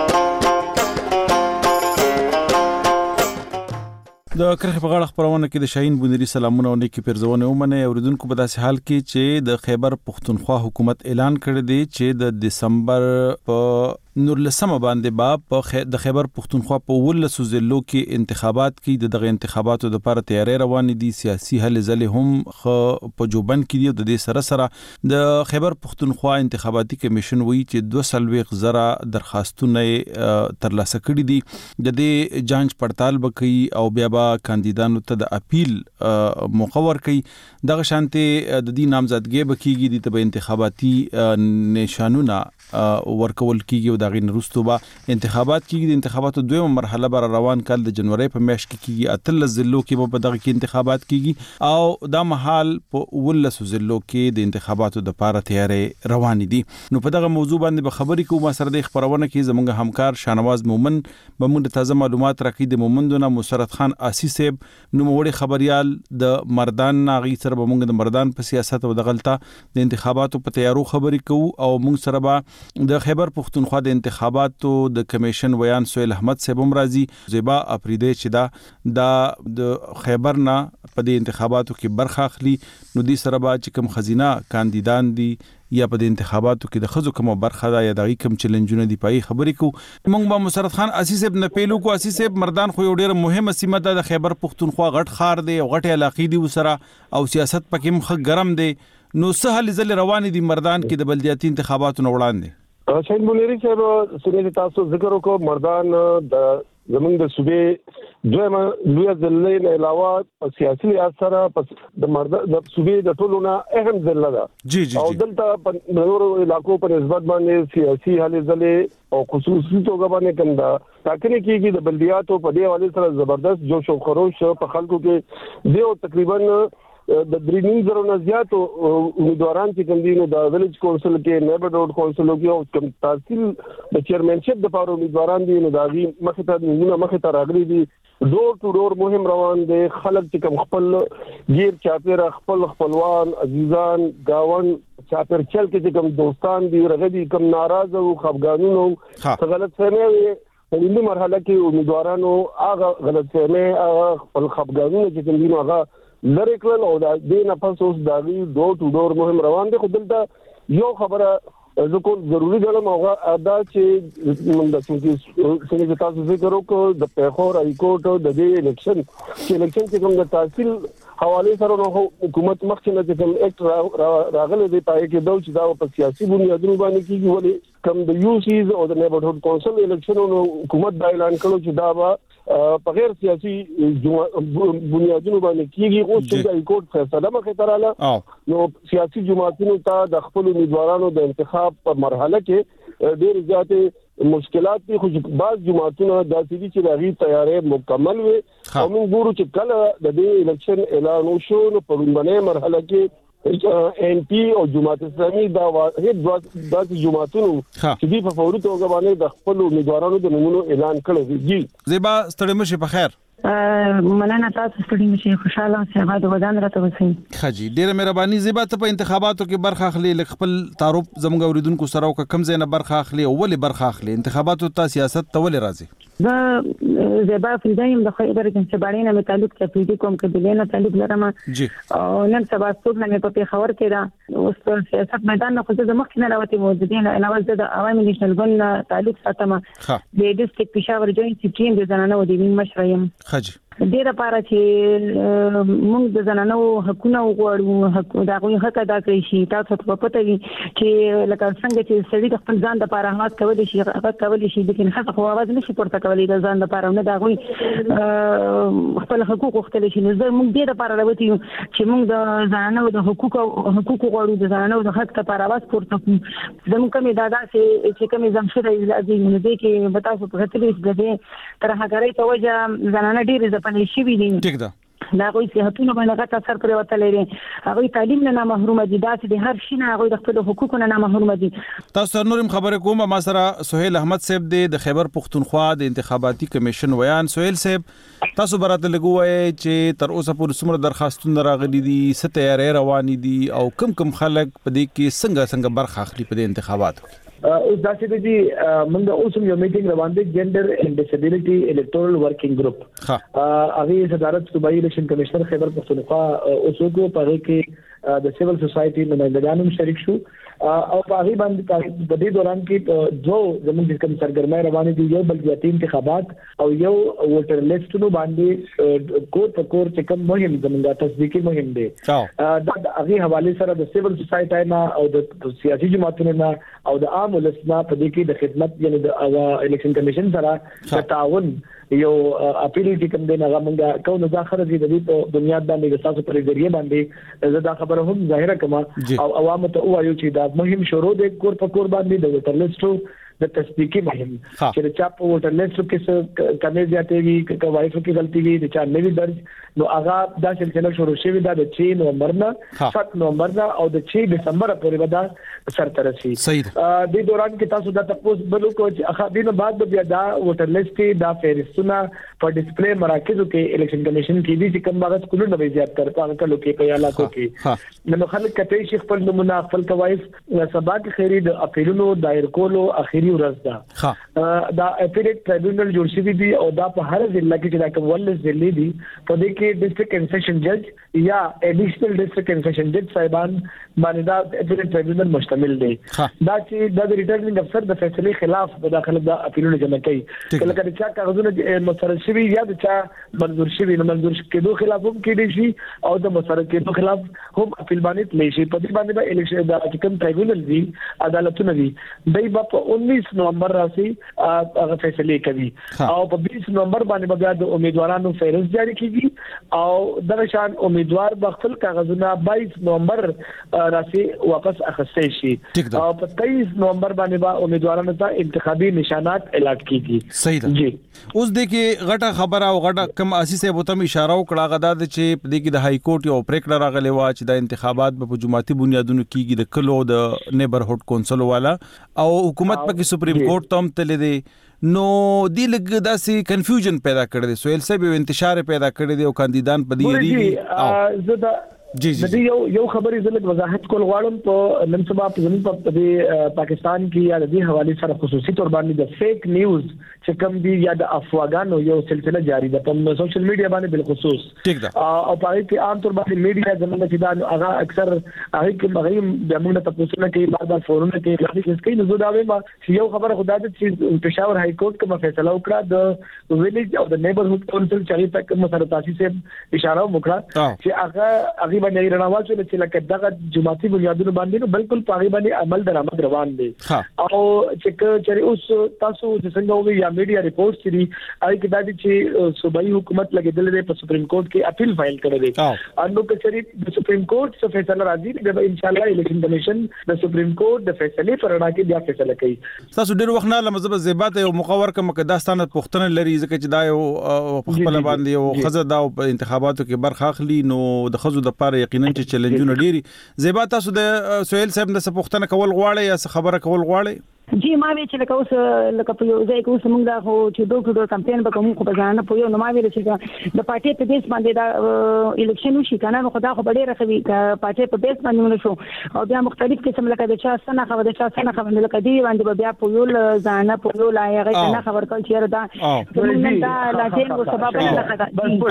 د کرخه په غاړه خبرونه کې د شاهین بنيري سلامونه او نیکی پرزونه ومنه. اوریدونکو په داسې حال کې چې د خیبر پختونخوا حکومت اعلان کړی دی چې د دسمبر په 19مه باندې د خیبر پختونخوا په 18 ضلعو کې انتخابات کې دغه انتخاباتو لپاره تیاری روان دي. سیاسي هلې ځلې هم په جوبن کې دي. د دې سره د خیبر پختونخوا انتخاباتي کمیشن وایي چې 2,000 درخواستونه ترلاسه کړي دي. د دې جانچ پړتال وکړي او بیا به کاندیدانو ته د اپیل موقع ورکړي. دغه شانتي د دې نامزدګي بکیږي د انتخاباتي نشانونه ورکول کیږي. دغه نرستو به انتخابات کیږي. د انتخاباتو دویمه مرحله بر روان کال د جنوري په میاشت کې کیږي. 13 ضلعو کې په دغه کې انتخابات کیږي او دا محل په 18 ضلعو کې د انتخاباتو د لپاره تیاری روان دي. نو په دغه موضوع باندې به خبرې کوو. ما سره د خبرونه کې زموږ همکار شاهنواز مومن به موږ تازه معلومات راکړي. د مومندونه مسرت خان آسی صاحب نو موړي خبريال د مردان ناغي سره به موږ د مردان په سیاست او د غلطه د انتخاباتو په تیارو خبرې کوو او موږ سره به د خیبر پختونخوا د انتخاباتو د کمیشن ویان سهیل احمد صاحب هم راځي. زیبا اپریدي چې دا د خیبر نه په دې انتخاباتو کې برخه اخلي. نو دې سره به چې کوم خزینه کاندیدان دي یا په انتخاباتو کې د خزو کوم برخه دا یا د کوم چیلنجونه دی پای خبرې کو. موږ به مسرت خان آسی صاحب نه پیلو کو. آسی صاحب مردان خو یو ډیره مهمه سیمه ده د خیبر پختونخوا غټ خار دی او غټه علاقې دی وسره او سیاست پکې مخ ګرم دی. نو سهل ځل روان دي مردان کې د بلدیاتي انتخاباتو وړاندې. شاهین بنيري صاحب سوري تاسو ذکر وکړو مردان د زمونږ د صوبې دویمه لوی ځلې نه علاوه سیاسي اثر د مرد د صوبې د ټولو نه اهم ځله ده او دلته په نورو علاقو په نسبت باندې سیاسي هلې ځلې او خصوصي توګه باندې کوم دا ټاکنې کېږي د بلدیاتو په دې حواله سره زبردست جوش او خروش په خلکو کې دی او تقریبا د 3.5 نه زیاتو امیدواران چې کوم دي نو د ویلج کونسل کې نیبرهډ کونسل کې او کوم تحصیل د چیرمنشپ د پاره امیدواران دي نو دا غي مخه ته راغلي دي ډور ټو ډور مهم روان دي خلک چې کوم خپل غیر چاپیر خپلوان عزیزان گاون چاپیر چل کې کوم دوستان دي رغدي کوم ناراضه او خفګانونو غلط فهمي په دې مرحله کې امیدوارانو هغه غلط فهمي هغه خپل خفګانونو چې کوم دي هغه لری کړل او دا د نفس اوس داغي ډور ټو ډور مهم روان دي خو دلته یو خبره ذکر ضروری ګڼم هغه ادا چې موږ د څنګه تاسو ذکر وکړو د پیښور های کورټ د دې الیکشن چې کوم د تحصیل حواله سره نو حکومت مخکې نه کوم اکټ راغلی دی پای کې دا چې دا په سیاسي بنیادونو باندې کیږي ولې کوم د یو سیز او د نیبرهډ کونسل الیکشنونو حکومت دا اعلان کړو چې دا به په غیر سیاسي بنیادونو باندې کیږي او چې د کورټ فیصله مخه تراله نو سیاسي جماعتونو ته د خپل امیدوارانو د انتخاب په مرحله کې ډېر زیاتې مشکلات دي خو بعض جماعتونه د سړي چې راغي تیارې مکمل وي او موږ ګورو چې کله د دې الیکشن اعلان وشو نو په لومړنۍ مرحله کې ان پی او جماعت اسلامي دا واحد د جماعتونو چې په فوري توګه باندې د خپل امیدوارانو د نومونو اعلان کړی دی زیبا ستړي مشه په خیر مننه تاسو ستړي مشه خوشاله اوسئ د ودان راته وسی خجی ډیره مهرباني زیبا ته په انتخاباتو کې برخه اخلي خپل تعارف زموږ اوریدونکو سره او کم زینه برخه اخلي او ولې برخه اخلي انتخاباتو ته سیاست ته ولې راځي دا زیبا فریدایم د خیبر کنسباړینه متعلق کپیډي کوم کبیلینه تعلق لرم جی او نن سبا څوک نه په پیښور کې دا اوس په سیاست میدان نه خو د مخ نه راوتی موجودین علاوه د عوامي نېشنل ګوند تعلق ساتم د ډیسټریکټ پېښور جوړ سټیم د زنانه و د وین مشریم خجی ډیره لپاره چې موږ د زنانو حقوقونه وغواړو حق دا غوښه حق ادا کړی شي تاسو ته پته وي چې لکه څنګه چې سړي د خپل ځان لپاره هغه کولی شي لیکن هغه خو आवाज نشي پورته کولی د ځان لپاره نه دا غوي خپل حقوق وختل شي نو موږ دې لپاره راوتی چې موږ د زنانو د حقوق غواړو د زنانو د حق لپاره आवाज پورته کوو زموږ کومه دادا چې کومه زمشره ازادي نه دي کې تاسو په هڅه کې تر هغه غړي توجه زنانه ډیره پنځه شي وی دي ټیک ده دا کوئی صحتونه باندې غټ اثر پرې وته لري هغه تعلیم نه محروم دي داسې د هر شي نه هغه د خپل حقوقو نه محروم دي تاسو نورم خبره کوم ما سره سہیل احمد صاحب د خیبر پختونخوا د انتخاباتي کمیشن ویان سہیل صاحب تاسو براته لګوي چې تر اوسه پورې څومره درخواستونه راغلي دي ست تیارې روانې دي او کم خلک په دې کې څنګه برخه اخلي په انتخاباتو اوس دا چې دي موږ اوس یو میټینګ روان دي جندر اینڈ ډیسابیلیټي الکټورل ورکینګ ګروپ هغه صدارت صوبایي الیکشن کمشنر خیبر پختونخوا اوس کو په کې د سیول سوسایټي نمائندګانو شریک شو او په هغه باندې د دې دوران کې جو زموږ کوم سرګرمۍ روانې دي یو بلدیاتي انتخابات او یو ووټر لیسټونو باندې کور په کور چې کوم مهم زموږه تصدیقي مهم دي دا هغه حواله سره د سیول سوسایټي نه او د سیاسي جماعتونو نه او د عام ولسنا په دې کې د خدمت یعنی د الیکشن کمیشن سره تعاون یو اپیل چې کوم دی هغه موږ کوم ځاخره دي د په دنیا باندې د تاسو پر ذریعہ باندې زه دا خبره هم ظاهره کوم او عوامو ته وایو چې دا مهم شروع د کور په کور باندې د ووټر لیسټو د تصدیقي مهم چې چا په ووټر لیسټ کې کمې زیاتې وي که وایفو کې غلطي وي د چا نوی درج نو هغه دا سلسله شروع شوې ده د 6 نومبر نه 7 نومبر نه او د 6 دسمبر پورې ودا سرته رسي د دوران کې تاسو دا تاسو بلو کو چې اخا دینه بعد بیا دا ووټر لیسټ دا فهرستونه په ډسپلی مراکزو کې الیکشن کمیشن کې دي چې کوم باغ کولو نه زیات کړ په هغه کې په علاقو کې نو خلک کته شي خپل نمونه خپل کوایف سبا کې خیری د اپیلونو دایر کولو اخیری ورځ ده دا اپیلیټ ټریبیونل جوړ شوی دی او دا په هر ضلع کې چې دا کوم ضلع دي په دې کې ډیسټریکټ اینڈ سیشن جج یا ایډیشنل ډیسټریکټ اینڈ سیشن جج صاحبان باندې دا اپیلیټ ټریبیونل مشتمل دی دا چې د ریټرنینګ افسر د فیصلې خلاف په داخله د اپیلونو جمع کوي کله کله چې کاغذونه مسرر شوی یا د چا منظور شوی نو منظور کېدو خلاف هم کېدي شي او د مسرر کېدو خلاف هم اپیل باندې تللی شي په دې باندې د الیکشن د کوم ټریبیونل دی عدالتونه دي دای په 19 23 نومبر راسي هغه فیصله کوي او په 20 نومبر باندې بیا د امیدوارانو فهرست جاری کیږي او دغه شان امیدوار به خپل کاغذونه 22 نومبر راسي واپس اخستې شي او په 23 نومبر باندې با امیدوارانو ته انتخابي نشانات اعلان کیږي. صحیح ده. جی اوس د کې غټه خبره او غټه کم اساسي به تم اشاره وکړه غدا د چې د کې د های کورټ یو پریکړه راغلی و چې د انتخابات په جماعتي بنیادونو کېږي د کلو د نیبرهوډ کونسل والا او حکومت پکې سپریم کورټ تم تل دی نو دی لګ داسې کنفیوژن پیدا کړی دی سویل صاحب انتشار پیدا کړی دی او کاندیدان په دې ریږي. جی جی یو خبرې زلک وضاحت کول غواړم په نن سبا په زموږ په پاکستان کې یا د دې حواله سره خصوصي تور باندې د فیک نیوز چې کوم دی یا د افواګانو یو سلسله جاری ده په سوشل میډیا باندې بل خصوص او په دې کې عام طور باندې میډیا زموږ چې دا هغه اکثر هغه کې مغیم د موږ ته پوښتنه کوي بار فورونه کې لږ څه کوي نو زه دا وایم چې یو خبره خدای دې چې پېښور های کورټ کوم فیصله وکړه د ویلیج او د نیبرهوډ کونسل چې تک مسله تاسیس اشاره وکړه چې هغه باندې رڼاواچو چې لکه دغه جماعتي بنیادونو باندې نو بالکل پاغي باندې عمل درآمد روان دي او چې اوس تاسو چې څنګه وي یا میډیا ریپورټس دي اې کې دا چې صوبایي حکومت لګیدل دی په سپریم کورټ کې اپیل فایل کړی دی او نو چې د سپریم کورټ څخه فیصله راځي د ان شاء الله الیکشن کمیشن د سپریم کورټ د فیصلې پر اړه کې بیا فیصله کوي. تاسو ډیر وخت نه لمزه زیبات یو مقور کوم کداستانه پښتنه لري ځکه چې دا یو خپل باندې یو خزه دا په انتخاباتو کې برخه اخلي نو د خزو د پاره یقینا چې چیلنجونه ډیری زیبا تاسو د سویل صاحب د پښتنه کول غواړي یا خبره کول غواړي؟ جی ما وی چې لکه اوس لکه په یو ځای کې اوس موږ دا خو چې دوه کمپاین به کوم خو په ځان نه پویو نو ما ویل چې د پارټي په بیس باندې دا الیکشن وشي کنه نو خدا خو ډېر خوي پارټي په بیس باندې ونه شو او بیا مختلف قسم لکه د چا سنه خبره د چا سنه خبره لکه دی باندې بیا پویول ځان نه پویول هغه نه خبر کول چې دا موږ دا لاټین او سبب نه خدا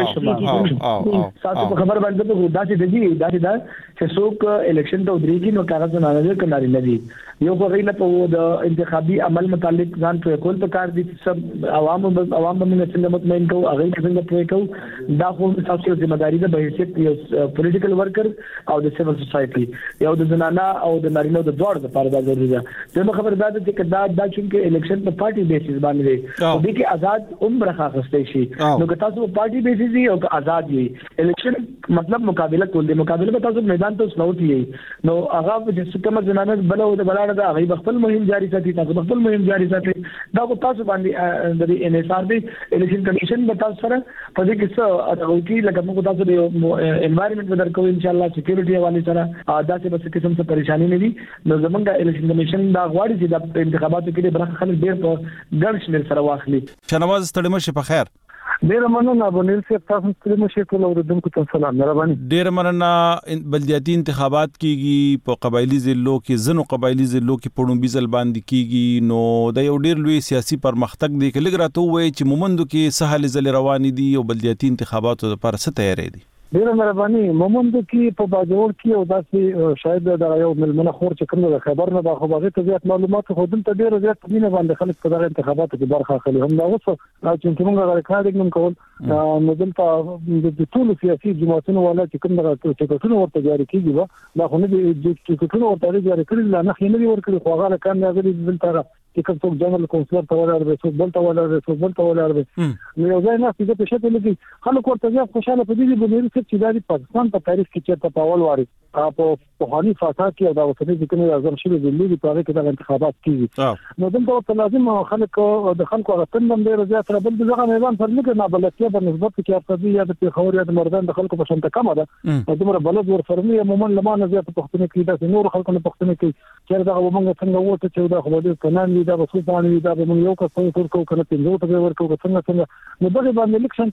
تاسو خبر باندې دا چې دا چې څوک الیکشن ته ودرېږي نو کاغذ نه لري کناري نه دي یو په غیله په د انتخابي عمل متعلق ځان په کول په کار دي سب عوام باندې څنګه مطمئن کوو هغه څنګه پوي کوو دا خو تاسو ذمہ داری ده به حیثیت یو پولیټیکل ورکر او د سیول سوسايټي یو د زنانه او د نارینه د دوړ لپاره دا ضروري ده. زموږ خبر ده چې دا چې الیکشن په پارټي بیسس باندې دی او د کې آزاد عمر راخستې شي نو که تاسو په پارټي بیسس دی او آزاد وي الیکشن مطلب مقابله کول دي مقابله به تاسو میدان ته وسلوټي نو هغه چې کومه زنانه بل او د بل دا غي خپل مهم جاری ساتي تاسو خپل مهم جاری ساتي دا کو تاسو باندې د انحصار دی الیکشن کمیشن به تاسو سره په دې کې څه او کې لکه موږ تاسو د انوایرنمنت بدر کوو ان شاء الله سکیورټي حواله سره دا څه به قسم څه پریشانی نه دي نو زمونږ الیکشن کمیشن دا غواړي چې د انتخاباتو کې برخه خلک ډیر په ګڼ شمېر سره واخلي. شنواز ستړي مشه په خیر. ډیر مننه ابونیل صاحب تاسو ستړي مشه ټول اوریدونکو ته سلام مهرباني. ډیر مننه بلدیاتي انتخابات کیږي په قبایلی ضلعو کې زنو قبایلی ضلعو کې پړومبي ځل باندې کیږي نو د یو ډیر لوی سیاسي پرمختګ دی کله راته وایي چې مومندو کې سهال ځل روان دي او بلدیاتي انتخاباتو لپاره څه تیاری دي؟ ډیر مهرباني مومندو کې په باجوړ کې او داسې شاید دا یو ملمنه خور چې کوم د خبر نه د خبرې ته زیات معلومات خو دلته ډیر زیات دینه باندې خلک په دغه انتخاباتو کې برخه اخلي هم دا اوس چې موږ غواړو کول نو دلته د ټول سیاسي جماعتونو ولا چې کوم د ټیکټونو ورته جاری کیږي دا خو نه دي ټیکټونو ورته جاری کړل نه نه دي ورکړي خو هغه کار نه غوړي دلته چې کوم څوک جنرال کونسلر ته ولاړ څوک بل ته ولاړ څوک بل ته ولاړ نو یو ځای نه چې په شته لګي خلک ورته ځي خوشاله پدې دي چې د پاکستان په تاریخ کې چې په اول واري په خاني فاتا کې دا وسنۍ چې کومه اعظم شوی د لوی په اړه کې د انتخابات کیږي نو دلته لازم خلک د خلکو غوښتنه ډېر زیات را بل دغه میدان پر نه نه بلکې په نسبت کې ارتدي یا د پیښور یا د مردان د خلکو په شان کمه ده دومره بلد ورفرمي عموما لمانه زیات پښتنه کې د نور خلکو نه پښتنه کې چې دا ومنګ څنګه وته چې دا خو د کنان دا به څه باندې دا به موږ یو کس ورکو کنه پنځو ته ورکو څنګه نو دغه باندې الیکشن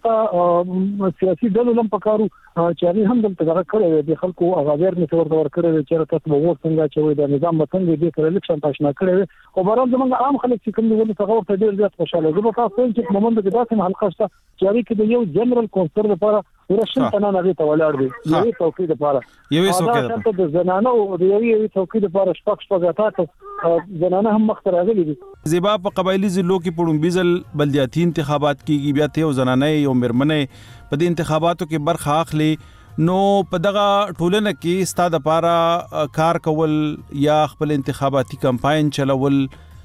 ته سیاسي ډلو لم پکارو چې هغه هم دلته هغه کړی د خلکو اغایر نه ورته ورکړي چې تاسو به وڅ څنګه چې د نظام متنګ دي کړل الیکشن تاسو کړی او برابر زمونږ عام خلک چې کوم دي څنګه ورته ډیر زیات خوشاله زه به تاسو چې مومند کې داسې حلقه شته چې کې د یو جنرال کونسل لپاره ورشن تنه نه ته ولاړ دي یوې توقید لپاره یوې د زنانه او د یوې توقید لپاره شپږ تاسو زنانه هم مخ ته راغلي دي. زیبا په قبایلی ضلعو کې پړومبي ځل بلدیاتي انتخابات کیږي بیا ته زنانه یو مرمنه په دې انتخاباتو کې برخه اخلي نو په دغه ټولنه کې ستاده لپاره کار کول یا خپل انتخاباتي کمپاین چلول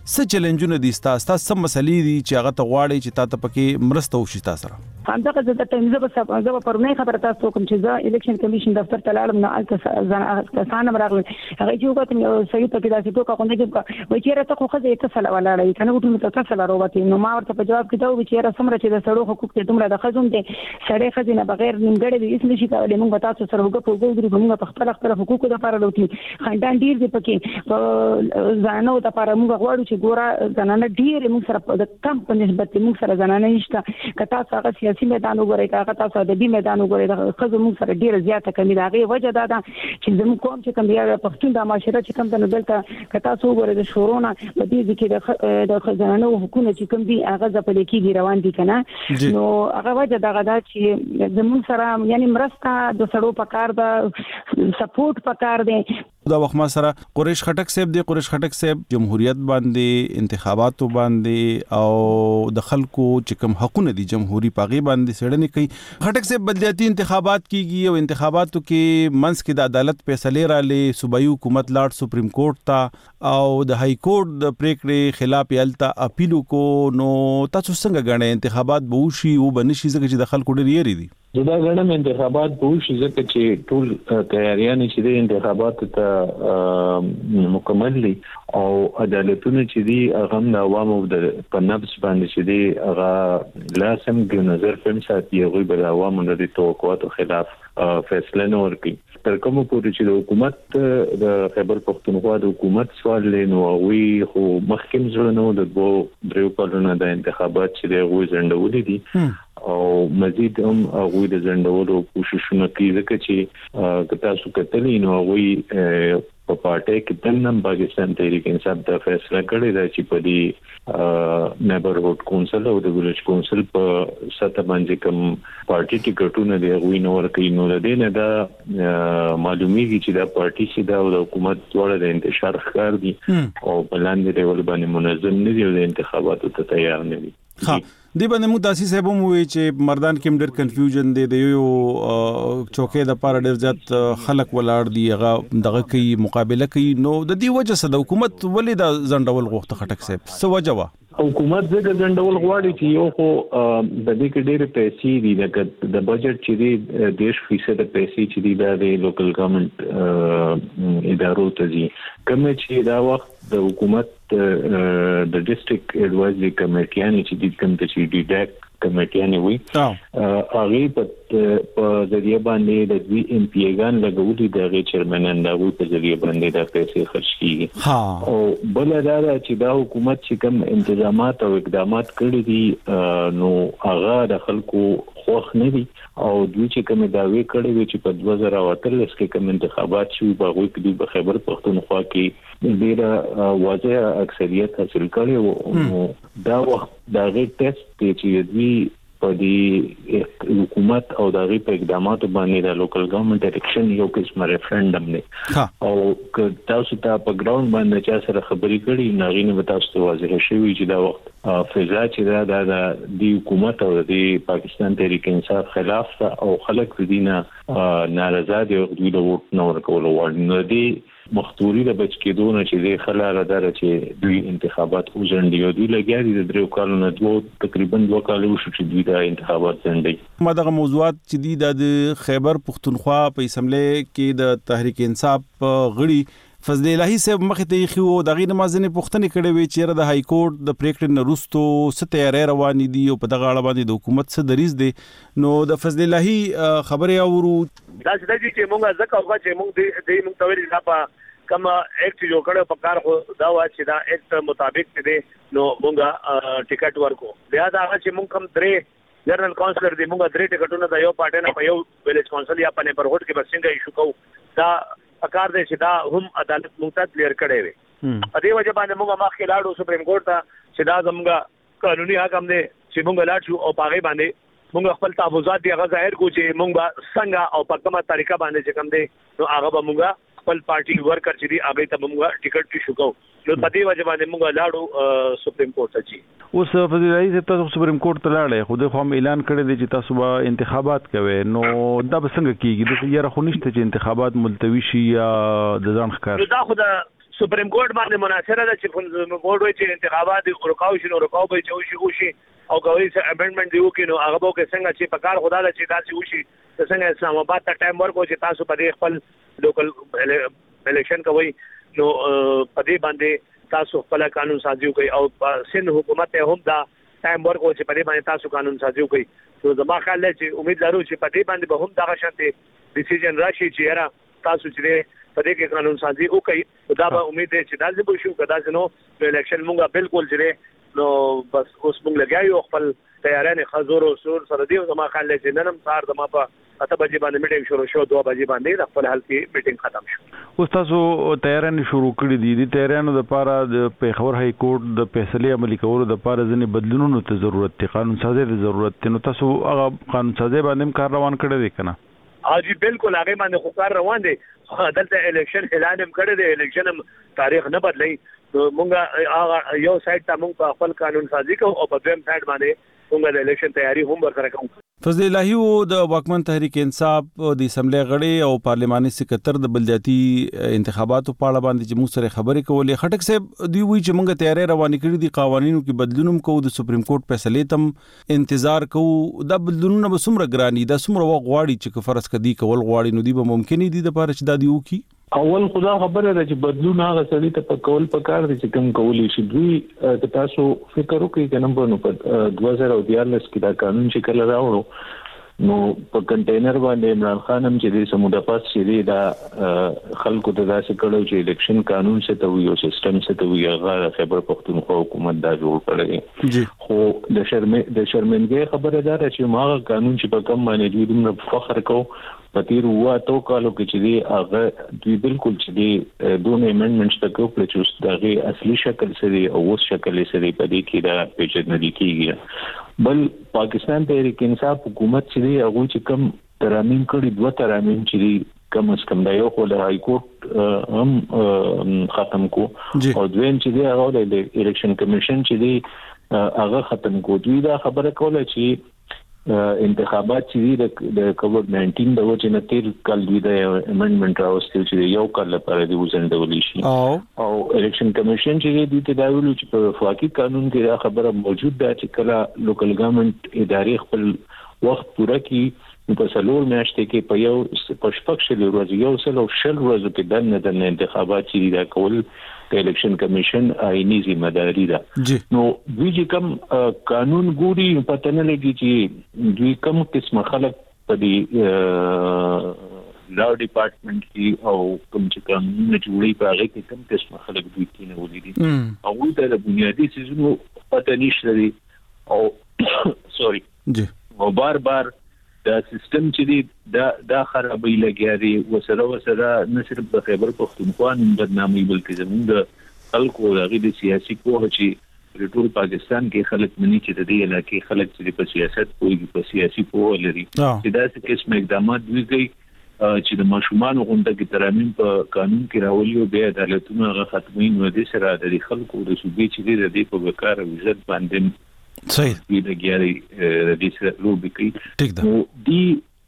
څه چیلنجونه دي تاسو سم مسلې دي چې هغه ته غواړي چې تاسو پکې مرسته وشي تاسو سره همدغه د تنظیم زه پرونی خبره تاسو کوم چې زه الیکشن کمیشن دفتر ته لاړم نه الته ځان راغلی هغه چې وکړم یو سړي ته داسې ټوکا کوم چې وایي چې راته خو خزه یې څه ولاړی کنه وټو ته څه وروته نو ما ورته په جواب کې دا وایي چې را سمره چې د سړو حقوق ته دومره د خزم دي سړی خزینه بغیر نیمګړې دي هیڅ نشي کولای موږ تاسو سره وګورو موږ په خپل حقوق لپاره لوټي خندان ډیر دي پکې ځانو ته لپاره موږ غواړو چې ګوره زنانه ډیر موږ سره د کم په نسبت موږ سره زنانه نشته کته هغه سیاسي میدان وګورئ هغه تاسو د دې میدان وګورئ د خزو موږ سره ډیره زیاته کمی دا غي وجه دا ده چې زموږ کوم چې کوم بیا پښتون د معاشره چې کوم د دلته کته تاسو وګورئ د شورونه په دې کې د خزانه حقوقونه چې کوم دي هغه ځپل کېږي روان دي کنه نو هغه وجه دا ده چې زموږ سره یعنی مرسته د سړو پکار ده سپورټ پکار دی دا وخت ما سره قریش خټک صاحب دی قریش خټک صاحب جمهوریت باندې انتخاباتو باندې او د خلکو چې کوم حقونه دي جمهوریت پاغي باندې سړنی کوي خټک صاحب بلدیاتي انتخابات کیږي او انتخاباتو کې منځ کې د عدالت فیصله را لې صوبایي حکومت لاړ سپریم کورټ ته او د های کورټ د پریکړې خلاف یالتا اپیل کو نو تاسو څنګه غواړئ انتخابات به وشي او بنشي ځکه چې د خلکو ډېر یری دي دا غواړم انتخابات به وشي ځکه چې ټول تیاریان چې د انتخابات ته مکمل دي او عدالتونه چې دي هغه د عوامو د پنبس باندې چې دي هغه لازم د نظر په ساتي هغه د عوامو د توقعاتو خلاف فیصله نه ورکړي تر کومه پورې چې د حکومت د خیبر پختونخوا د حکومت سوال لینو وی خو مخکیم زړه نو د دریو کلونو د انتخابات چې د غوي زندولې دي او مزید هم غوي د زندولو کوششونه کوي ځکه چې تاسو کتلی نو غوي په پارټي کې تنم پاکستان تحریک انصاف د فیصله کړی دی چې په دې نیبرهود کونسل او د ویلیج کونسل په سطح باندې کوم پارټي ټیکټونه دی غوي نو ورکوي نو د دې نه دا معلومیږي چې دا پارټي چې دا د حکومت ډول د انتشار ښکار دي او بلاندې ډول باندې منظم نه دي او د انتخاباتو ته تیار نه دي دی باندې مو داسي صاحب مو وی چې مردان کې ډېر کنفیوژن دی د یو چوکې د پاره ډېر ځات خلک ولاړ دی هغه دغه کوي مقابله کوي نو د دې وجه سره د حکومت ولې د ځنډول غوښته خټک صاحب څه وجه وا حکومت زګ ځنډول غواړي چې یو خو د دې کې ډېر پیسې دي د بجټ چې دی 10% پیسې چې دی د لوکل ګورنمنت ادارو ته دي کوم چې دا وخت د حکومت د ډیسټریکټ ایڈوایزري کمیټیانه چې د کوم چې دی ډاک کمیټیانه وي هغه په ذریعہ باندې د وی ام پی ګان لګولې د چیرمنان دا وی په ذریعہ باندې د پیسې خرج کیږي او بل دا چې دا حکومت چې کوم انتظامات او اقدامات کړی دي نو هغه د خلکو خوښ نه دي او دوی چې کوم داوی کړی وي چې په 2013 کې کوم انتخابات شوي په غوي کې د خیبر پختونخوا کې ډېر واضح اکثریت حاصل کړي او دا وخت دا غي ټیسټ چې دوی په دې حکومت او د غي په اقداماتو باندې د لوکل ګورنمنت الیکشن یو قسم ریفرندم دی او که تاسو ته په ګراوند باندې چا سره خبرې کړي ناغینه به تاسو ته واضح شوي چې دا وخت فضا چې دا د حکومت او د پاکستان تحریک انصاف خلاف او خلک دینه ناراضه دي او دوی د ووټ نه ورکول غواړي نو دی مختوري د بچ کېدونه چې د خلاره دره چې دوی انتخابات وځنډي او دوی لګیا دي د دریو کالونو تقریبا 2 کال وشو چې دوی د انتخابات ځنډي ما دغه موضوعات چې دي د خیبر پختونخوا په اسمبلی کې د تحریک انصاف غړي فضل الهی صاحب مخې ته خو دغه نمازنه پښتنې کړې وي چې د های کورټ د پریکړې نرستو ستیارې روان دي او په دغه اړه باندې د حکومت څخه دریز دي نو د فضل الهی خبره اورو دا چې موږ ځکه او چې موږ د موږ تویل نه په کما ایکټ جوړ کړو په کار خو دا و چې دا ایکټ مطابق دي نو موږ ټیکټ ورکو بیا دا چې موږ کم درې جنرال کونسلر دي موږ درې ټیکټونه د یو پارټي نه په یو ویلیج کونسل یا په نیبرهود کې بسنګ ایشو کو دا اکار دې چې دا هم عدالت موږ ته کلیر کړي وي په دې وجه باندې موږ مخکې لاړو سپریم کورټ ته چې دا زموږ قانوني حق هم دي چې موږ لاړ شو او پاغي باندې موږ خپل تحفظات دی هغه ظاهر کو چې موږ څنګه او په کومه طریقه باندې چې کوم دي نو هغه به موږ خپل پارټي ورکر چې دی هغه ته موږ ټیکټ شو کو نو په دې وجه باندې موږ لاړو سپریم کورټ ته چې اوس فضل الهی صاحب تاسو سپریم کورټ ته لاړې خو د قوم اعلان کړی دی چې تاسو به انتخابات کوئ نو دا به څنګه کیږي د یاره خو نشته چې انتخابات ملتوي شي یا د ځان ښکار دا خو د سپریم کورټ باندې مناصره ده چې سپریم کورټ وایي چې انتخابات رکاو شي نو رکاو به چې وشي او کوي چې امندمنت دی وکړي نو هغه به کې څنګه چې په کار خدا ده چې تاسو وشي څنګه اسلام آباد ته ټایم ورکو چې تاسو په دې خپل لوکل الیکشن کوي نو په دې باندې تاسو خپل قانون سازي کوي او سند حکومت هم دا ټایم ورکو چې په دې باندې تاسو قانون سازي کوي نو زما خیال دی چې امید لرو چې په دې باندې به هم دا شانتي ډیسیژن راشي چې یاره تاسو چې په دې کې قانون سازي وکړي دا به امید دی چې دا ځکه شو کدا چې نو الیکشن مونږه بالکل چې نو بس اوس مونږ لګایو خپل تیارانه خزور او سور سره دی زما خیال دی چې نن سار زما په 8 بجې باندې میټینګ شروع شو 2 بجې باندې خپل حل کې میټینګ ختم شو اوس تاسو تیارانه شروع کړې دي د تیارانو د لپاره د پیښور هاي کورټ د فیصله عملي کولو د لپاره ځنې بدلونونو ته ضرورت دی قانون سازي د ضرورت دی نو تاسو هغه قانون سازي باندې کار روان کړی دی کنه اجي بالکل هغه باندې خو کار روان دي دلته الیکشن اعلان هم کړی دی الیکشن هم تاریخ نه بدلی مونږه هغه یو سایت ته مونږ په خپل قانون سازي کوو او په دویم سایت باندې مونږ د الیکشن تیاری هم ورسره کوو. فضل الهی او د واکمن تحریک انصاف د اسمبلی غړي او پارلماني سکرټر د بلدیاتي انتخاباتو په اړه باندې چې موږ سره خبرې کولې خټک صاحب دوی وی چې موږ تیاری روانې کړې دي قوانینو کې بدلونوم کوو د سپریم کورټ فیصله تم انتظار کوو دا بدلونونه به څومره ګراني دا څومره وخت غواړي چې فرض کدي کول غواړي نو دی به ممکن دي د لپاره چې دا دی وکي اول خدا خبره ده چې بدلون هغه سړی ته په کول پکار دي چې کوم کولی شي دوی تاسو فکر وکړئ کنه په 2014 کې دا قانون چې کله راوړو نو په کنټینر باندې عمران خان هم چې د سموده پاس چې دا خلکو ته داسې کړو چې الیکشن قانون څه ته وي او سیستم څه ته وي هغه خیبر پختونخوا حکومت دا جوړ کړی خو د شرمنګي خبره ده چې ما قانون چې په کوم باندې دوی موږ فخر کوو پتیر هوا تو کالو کې چې دی هغه دوی بالکل چې دی دوه امندمنټس تکو پلچوس دغه اصلي شکل سره او اوس شکل سره په دې کې دا پیچیدګي کیږي بل پاکستان تحریک انصاف حکومت چې دی هغه چې کم ترامیم کړي دوه ترامیم چې دی کم از کم دا یو خو د های کورټ هم ختم کو او دویم چې دی هغه د الیکشن کمیشن چې دی هغه ختم کو دوی دا خبره کوله چې انتخابات چې د کووډ 19 د وجه نه تیر کال دوی د امندمنت راوستل چې یو کال لپاره د وزندول شي او الیکشن کمیشن چې دوی ته دا ویلو چې په وفاقي قانون کې دا خبره موجود ده چې کله لوکل ګورنمنت ادارې خپل وخت پوره کړي په سلور میاشتې کې په یو پښپښ ورځ یو سلو شل ورځې کې د انتخابات چې دا کول د الیکشن کمیشن آئینی ذمہ داری ده نو دوی چې کوم قانون ګوري پته نه لګي چې دوی کوم قسم خلک په دې لا ډپارټمنټ کې او کوم چې قانون جوړي په هغه کې کوم قسم خلک دوی کې نه ولري او د بنیادی سيزونو پته نشته دي او سوري او بار دا سیستم چې دی دا خرابې لګیاري وسره نه صرف د خیبر پختونخوا نن بدنامي بلکې زموږ د خلکو د سیاسي کوه چې ټول پاکستان کې خلک مني چې د دې علاقې خلک چې په سیاست کوي په سیاسي کوه لري چې دا څه قسم اقدامات دوی کوي چې د ماشومان غونډه کې ترامیم په قانون کې راولي او بیا عدالتونه غو ختمي نو د سره د خلکو د صوبې چې د دې په وکړه وزت باندې صحیح د ګیاري د دې سره لوبي کوي نو دی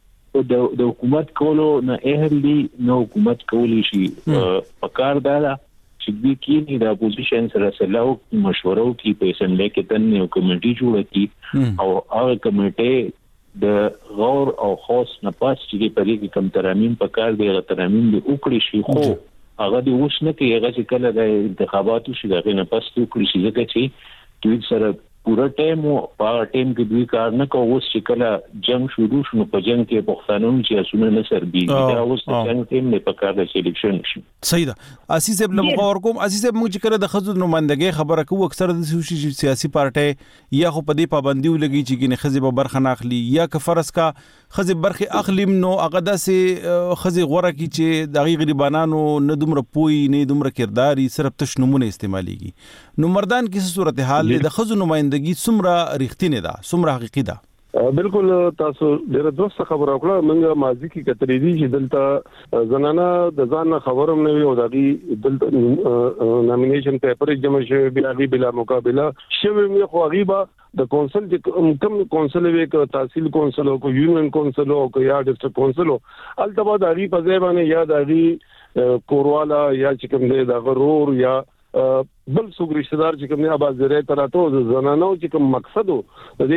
د حکومت کولو نه اهلي نو حکومت کولی شي په کار داله چې دوی کې د اپوزیشن سره سلاو مشوره کوي په اسمبلی کې تنه کمیټي جوړه کړي او هغه کمیټه د غور او خاص نه پاس چې په دې کم ترامیم په کار دی ترامیم دی وکړي شي خو هغه د اوس نه کې هغه چې کله د انتخاباتو شي دغه نه پاس وکړي شي ځکه چې دوی سره پورا ټیم او په ټیم کې دوی کار نه کوي اوس چې کله جنگ شروع شنو په جنگ کې پښتانه چې اسونه نه سربي دا اوس د جنگ ټیم نه په کار د الیکشن شي صحیح ده اساس ابن مخور کوم اساس موږ چې کله د خزو نمائندګي خبره کوو اکثر د سیاسي پارټي یا خو په دې پابندي ولګي چې ګنې خزي به برخه ناخلي یا که فرض کا خزي برخه اخلیم نو هغه داسې خزي غوړه کی چې د غریبانو نه دومره پوي نه دومره کرداري صرف تشنمونه استعماليږي نو مردان کې صورتحال د خزو نمائندګي څومره ریښتینه ده څومره حقيقي ده بالکل تاسو ډیره دوست خبره وکړه موږ ماضي کې کترې دي چې دلته زنانه د ځان خبروم نه وي او دغه دلته نامینیشن پیپر جمع شوی بلا مقابله شوی مې خو غیبه د کونسل چې کوم کونسل وی ک تحصیل کونسل او کو یونین کونسل او کو یا ډسټرکټ کونسل التبا دغه په ځای باندې یا دغه کوروالا یا چې کوم دی د غرور یا بل څوک رشتہ دار چې کوم نه اباظره تراته زنانو چې کوم مقصد د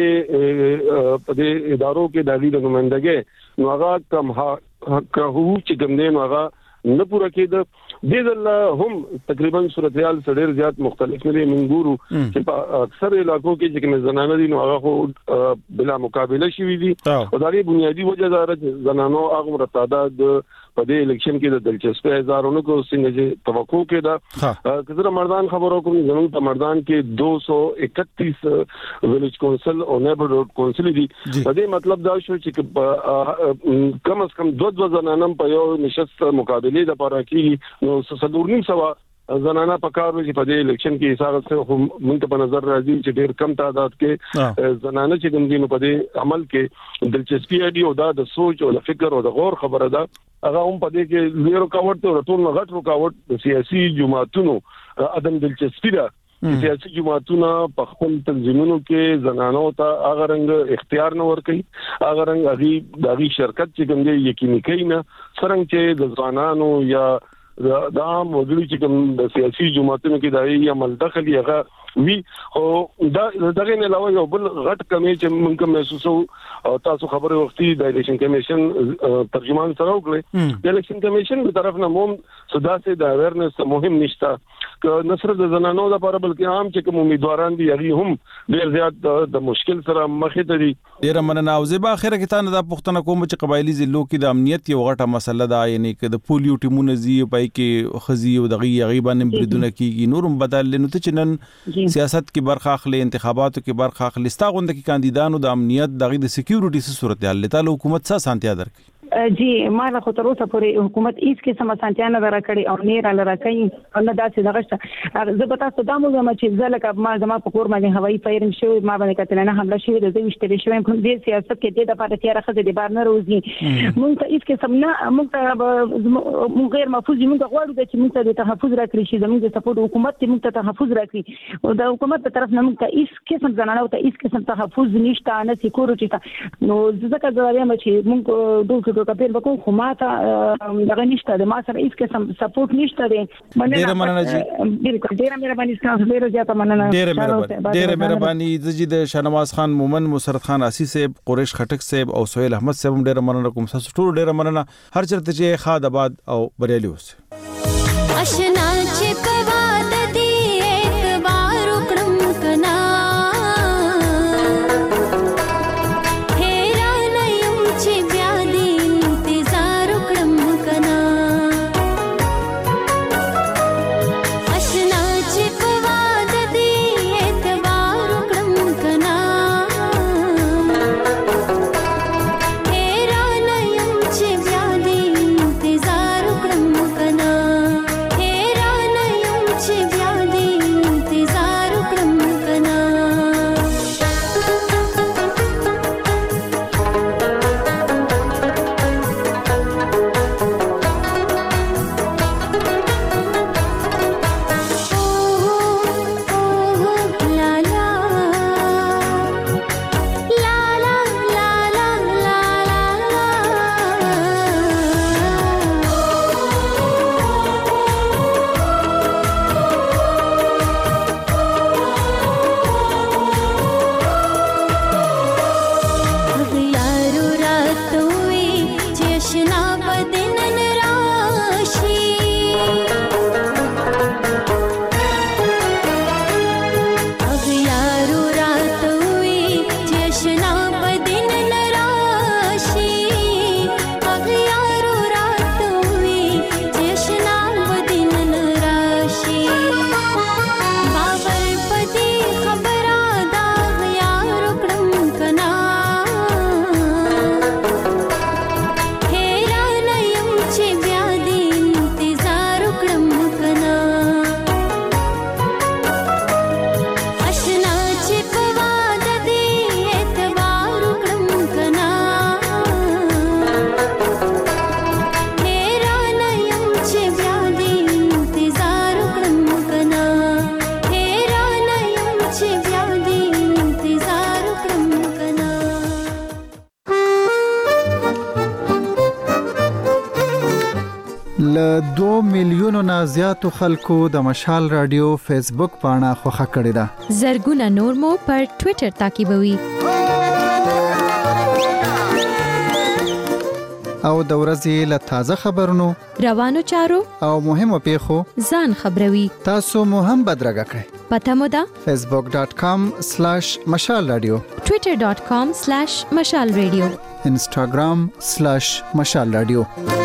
دې ادارو کې د دې نمائندګي نو هغه کم حق چې کوم دی نو هغه نه پوره کېده د دې هم تقریبا صورتحال ډېر زیات مختلف نه منګورو چې په اکثر علاقو کې چې کوم زنانه دي نو هغه بلا مقابله شوي دي او دا لري بنیادی وجه دا زنانو هغه تعداد په دې الیکشن کې د دلچسپي هزارونو کو څنګه توقع کې دا کله مردان خبرو کوم زموږ په مردان کې 231 ویلیج کونسل او نیبرهود کونسل دي په دې مطلب دا شو چې کم از کم 2 زنانم په یو نشست مقابله د لپاره کې نو صدورنی سوا زنانه په کار وي په دې الیکشن کې حساب سره موږ په نظر راځي چې ډېر کم تعداد کې زنانه چې کوم دي نو په دې عمل کې دلچسپي دی او دا د سوچ او د فکر او د غور خبره ده هغه هم په دې کې لوی رکاوټ او ټول غټ رکاوټ د سیاسي جماعتونو عدم دلچسپي ده سیاسي جماعتونه په خپل تنظیمونو کې زنانو ته هغه رنګ اختیار نه ورکړي هغه رنګ هغه شرکت چې کوم دی یقیني کوي نه څنګه چې د ځوانانو یا د عام وګړي چې کوم د سیاسي جماعتونو کې دایي عمل داخلي هغه وی او دا دغه نه علاوه یو بل غټ کمی چې موږ محسوسو او تاسو خبره وختي د الیکشن کمیشن ترجمان سره وکړي د الیکشن کمیشن په طرف نه موم سوداسه د اویرنس مهم نشته ک نصر د زنانو لپاره بلکې عام چې کوم امیدواران دي هغه هم ډیر زیات د مشکل سره مخ ته دي ډیر مننه او زه به اخره کې تاسو د پښتنه کوم چې قبایلی ضلعو کې د امنیت یو غټه مسله ده یعنی ک د پولیو ټیمونه زی پای کې خزي او دغه غیبان بریدونه کیږي نورم بدل نو ته چنن سیاست کې برخه اخلي انتخاباتو کې برخه اخلي ستاغوند کې کاندیدانو د امنیت دغه د سکیورټي صورتحال له تعالی حکومت څه سانتیا درکړي جی ما له خطر اوسه پورې حکومت هیڅ قسمه سانتیا نه راکړي او نه را لراکړي او نه داسې دغه زه به تاسو دا موږ چې ځلکه ما زما په کور باندې هوایي فایرنګ شوی ما باندې کتلنه حمله شوی د دوی شته شوی په دې سیاست کې د لپاره تیار خزه د بار نه روزي موږ ته هیڅ قسم نه موږ غیر محفوظ موږ غواړو چې موږ ته د تحفظ راکړي شي زموږ د سپورت حکومت موږ ته تحفظ راکړي او د حکومت په طرف نه موږ ته هیڅ قسم زنانه او ته هیڅ قسم تحفظ نشته نه سکیورټي نو ځکه زه وایم چې موږ دوه کپیر وکړو خو ماته دغه نشته د ما سره هیڅ قسم سپورټ نشته دی ډیر مننه جی بالکل ډیر مهرباني تاسو ډیر زیاته مننه ډیر مهرباني د شاهنواز خان مومن مسرت خان اسی صاحب قریش خټک صاحب او سہیل احمد صاحب ډیر مننه کوم تاسو ټول ډیر مننه هر چرته چې خاد آباد او بریالي اوسه آشنا چې پواد دی اعتبار وکړم کنا میلیونو نه زیاتو خلکو د مشال رادیو فیسبوک پاڼه خوښه کړې ده. زرګونه نور مو پر ټوئیټر تعقیبوي. او د ورځې له تازه خبرونو، روانو چارو او مهمو پیښو ځان خبروي. تاسو مو هم بدرګه کړئ. پته مو ده facebook.com/مشال رادیو، twitter.com/مشال رادیو، instagram/مشال رادیو.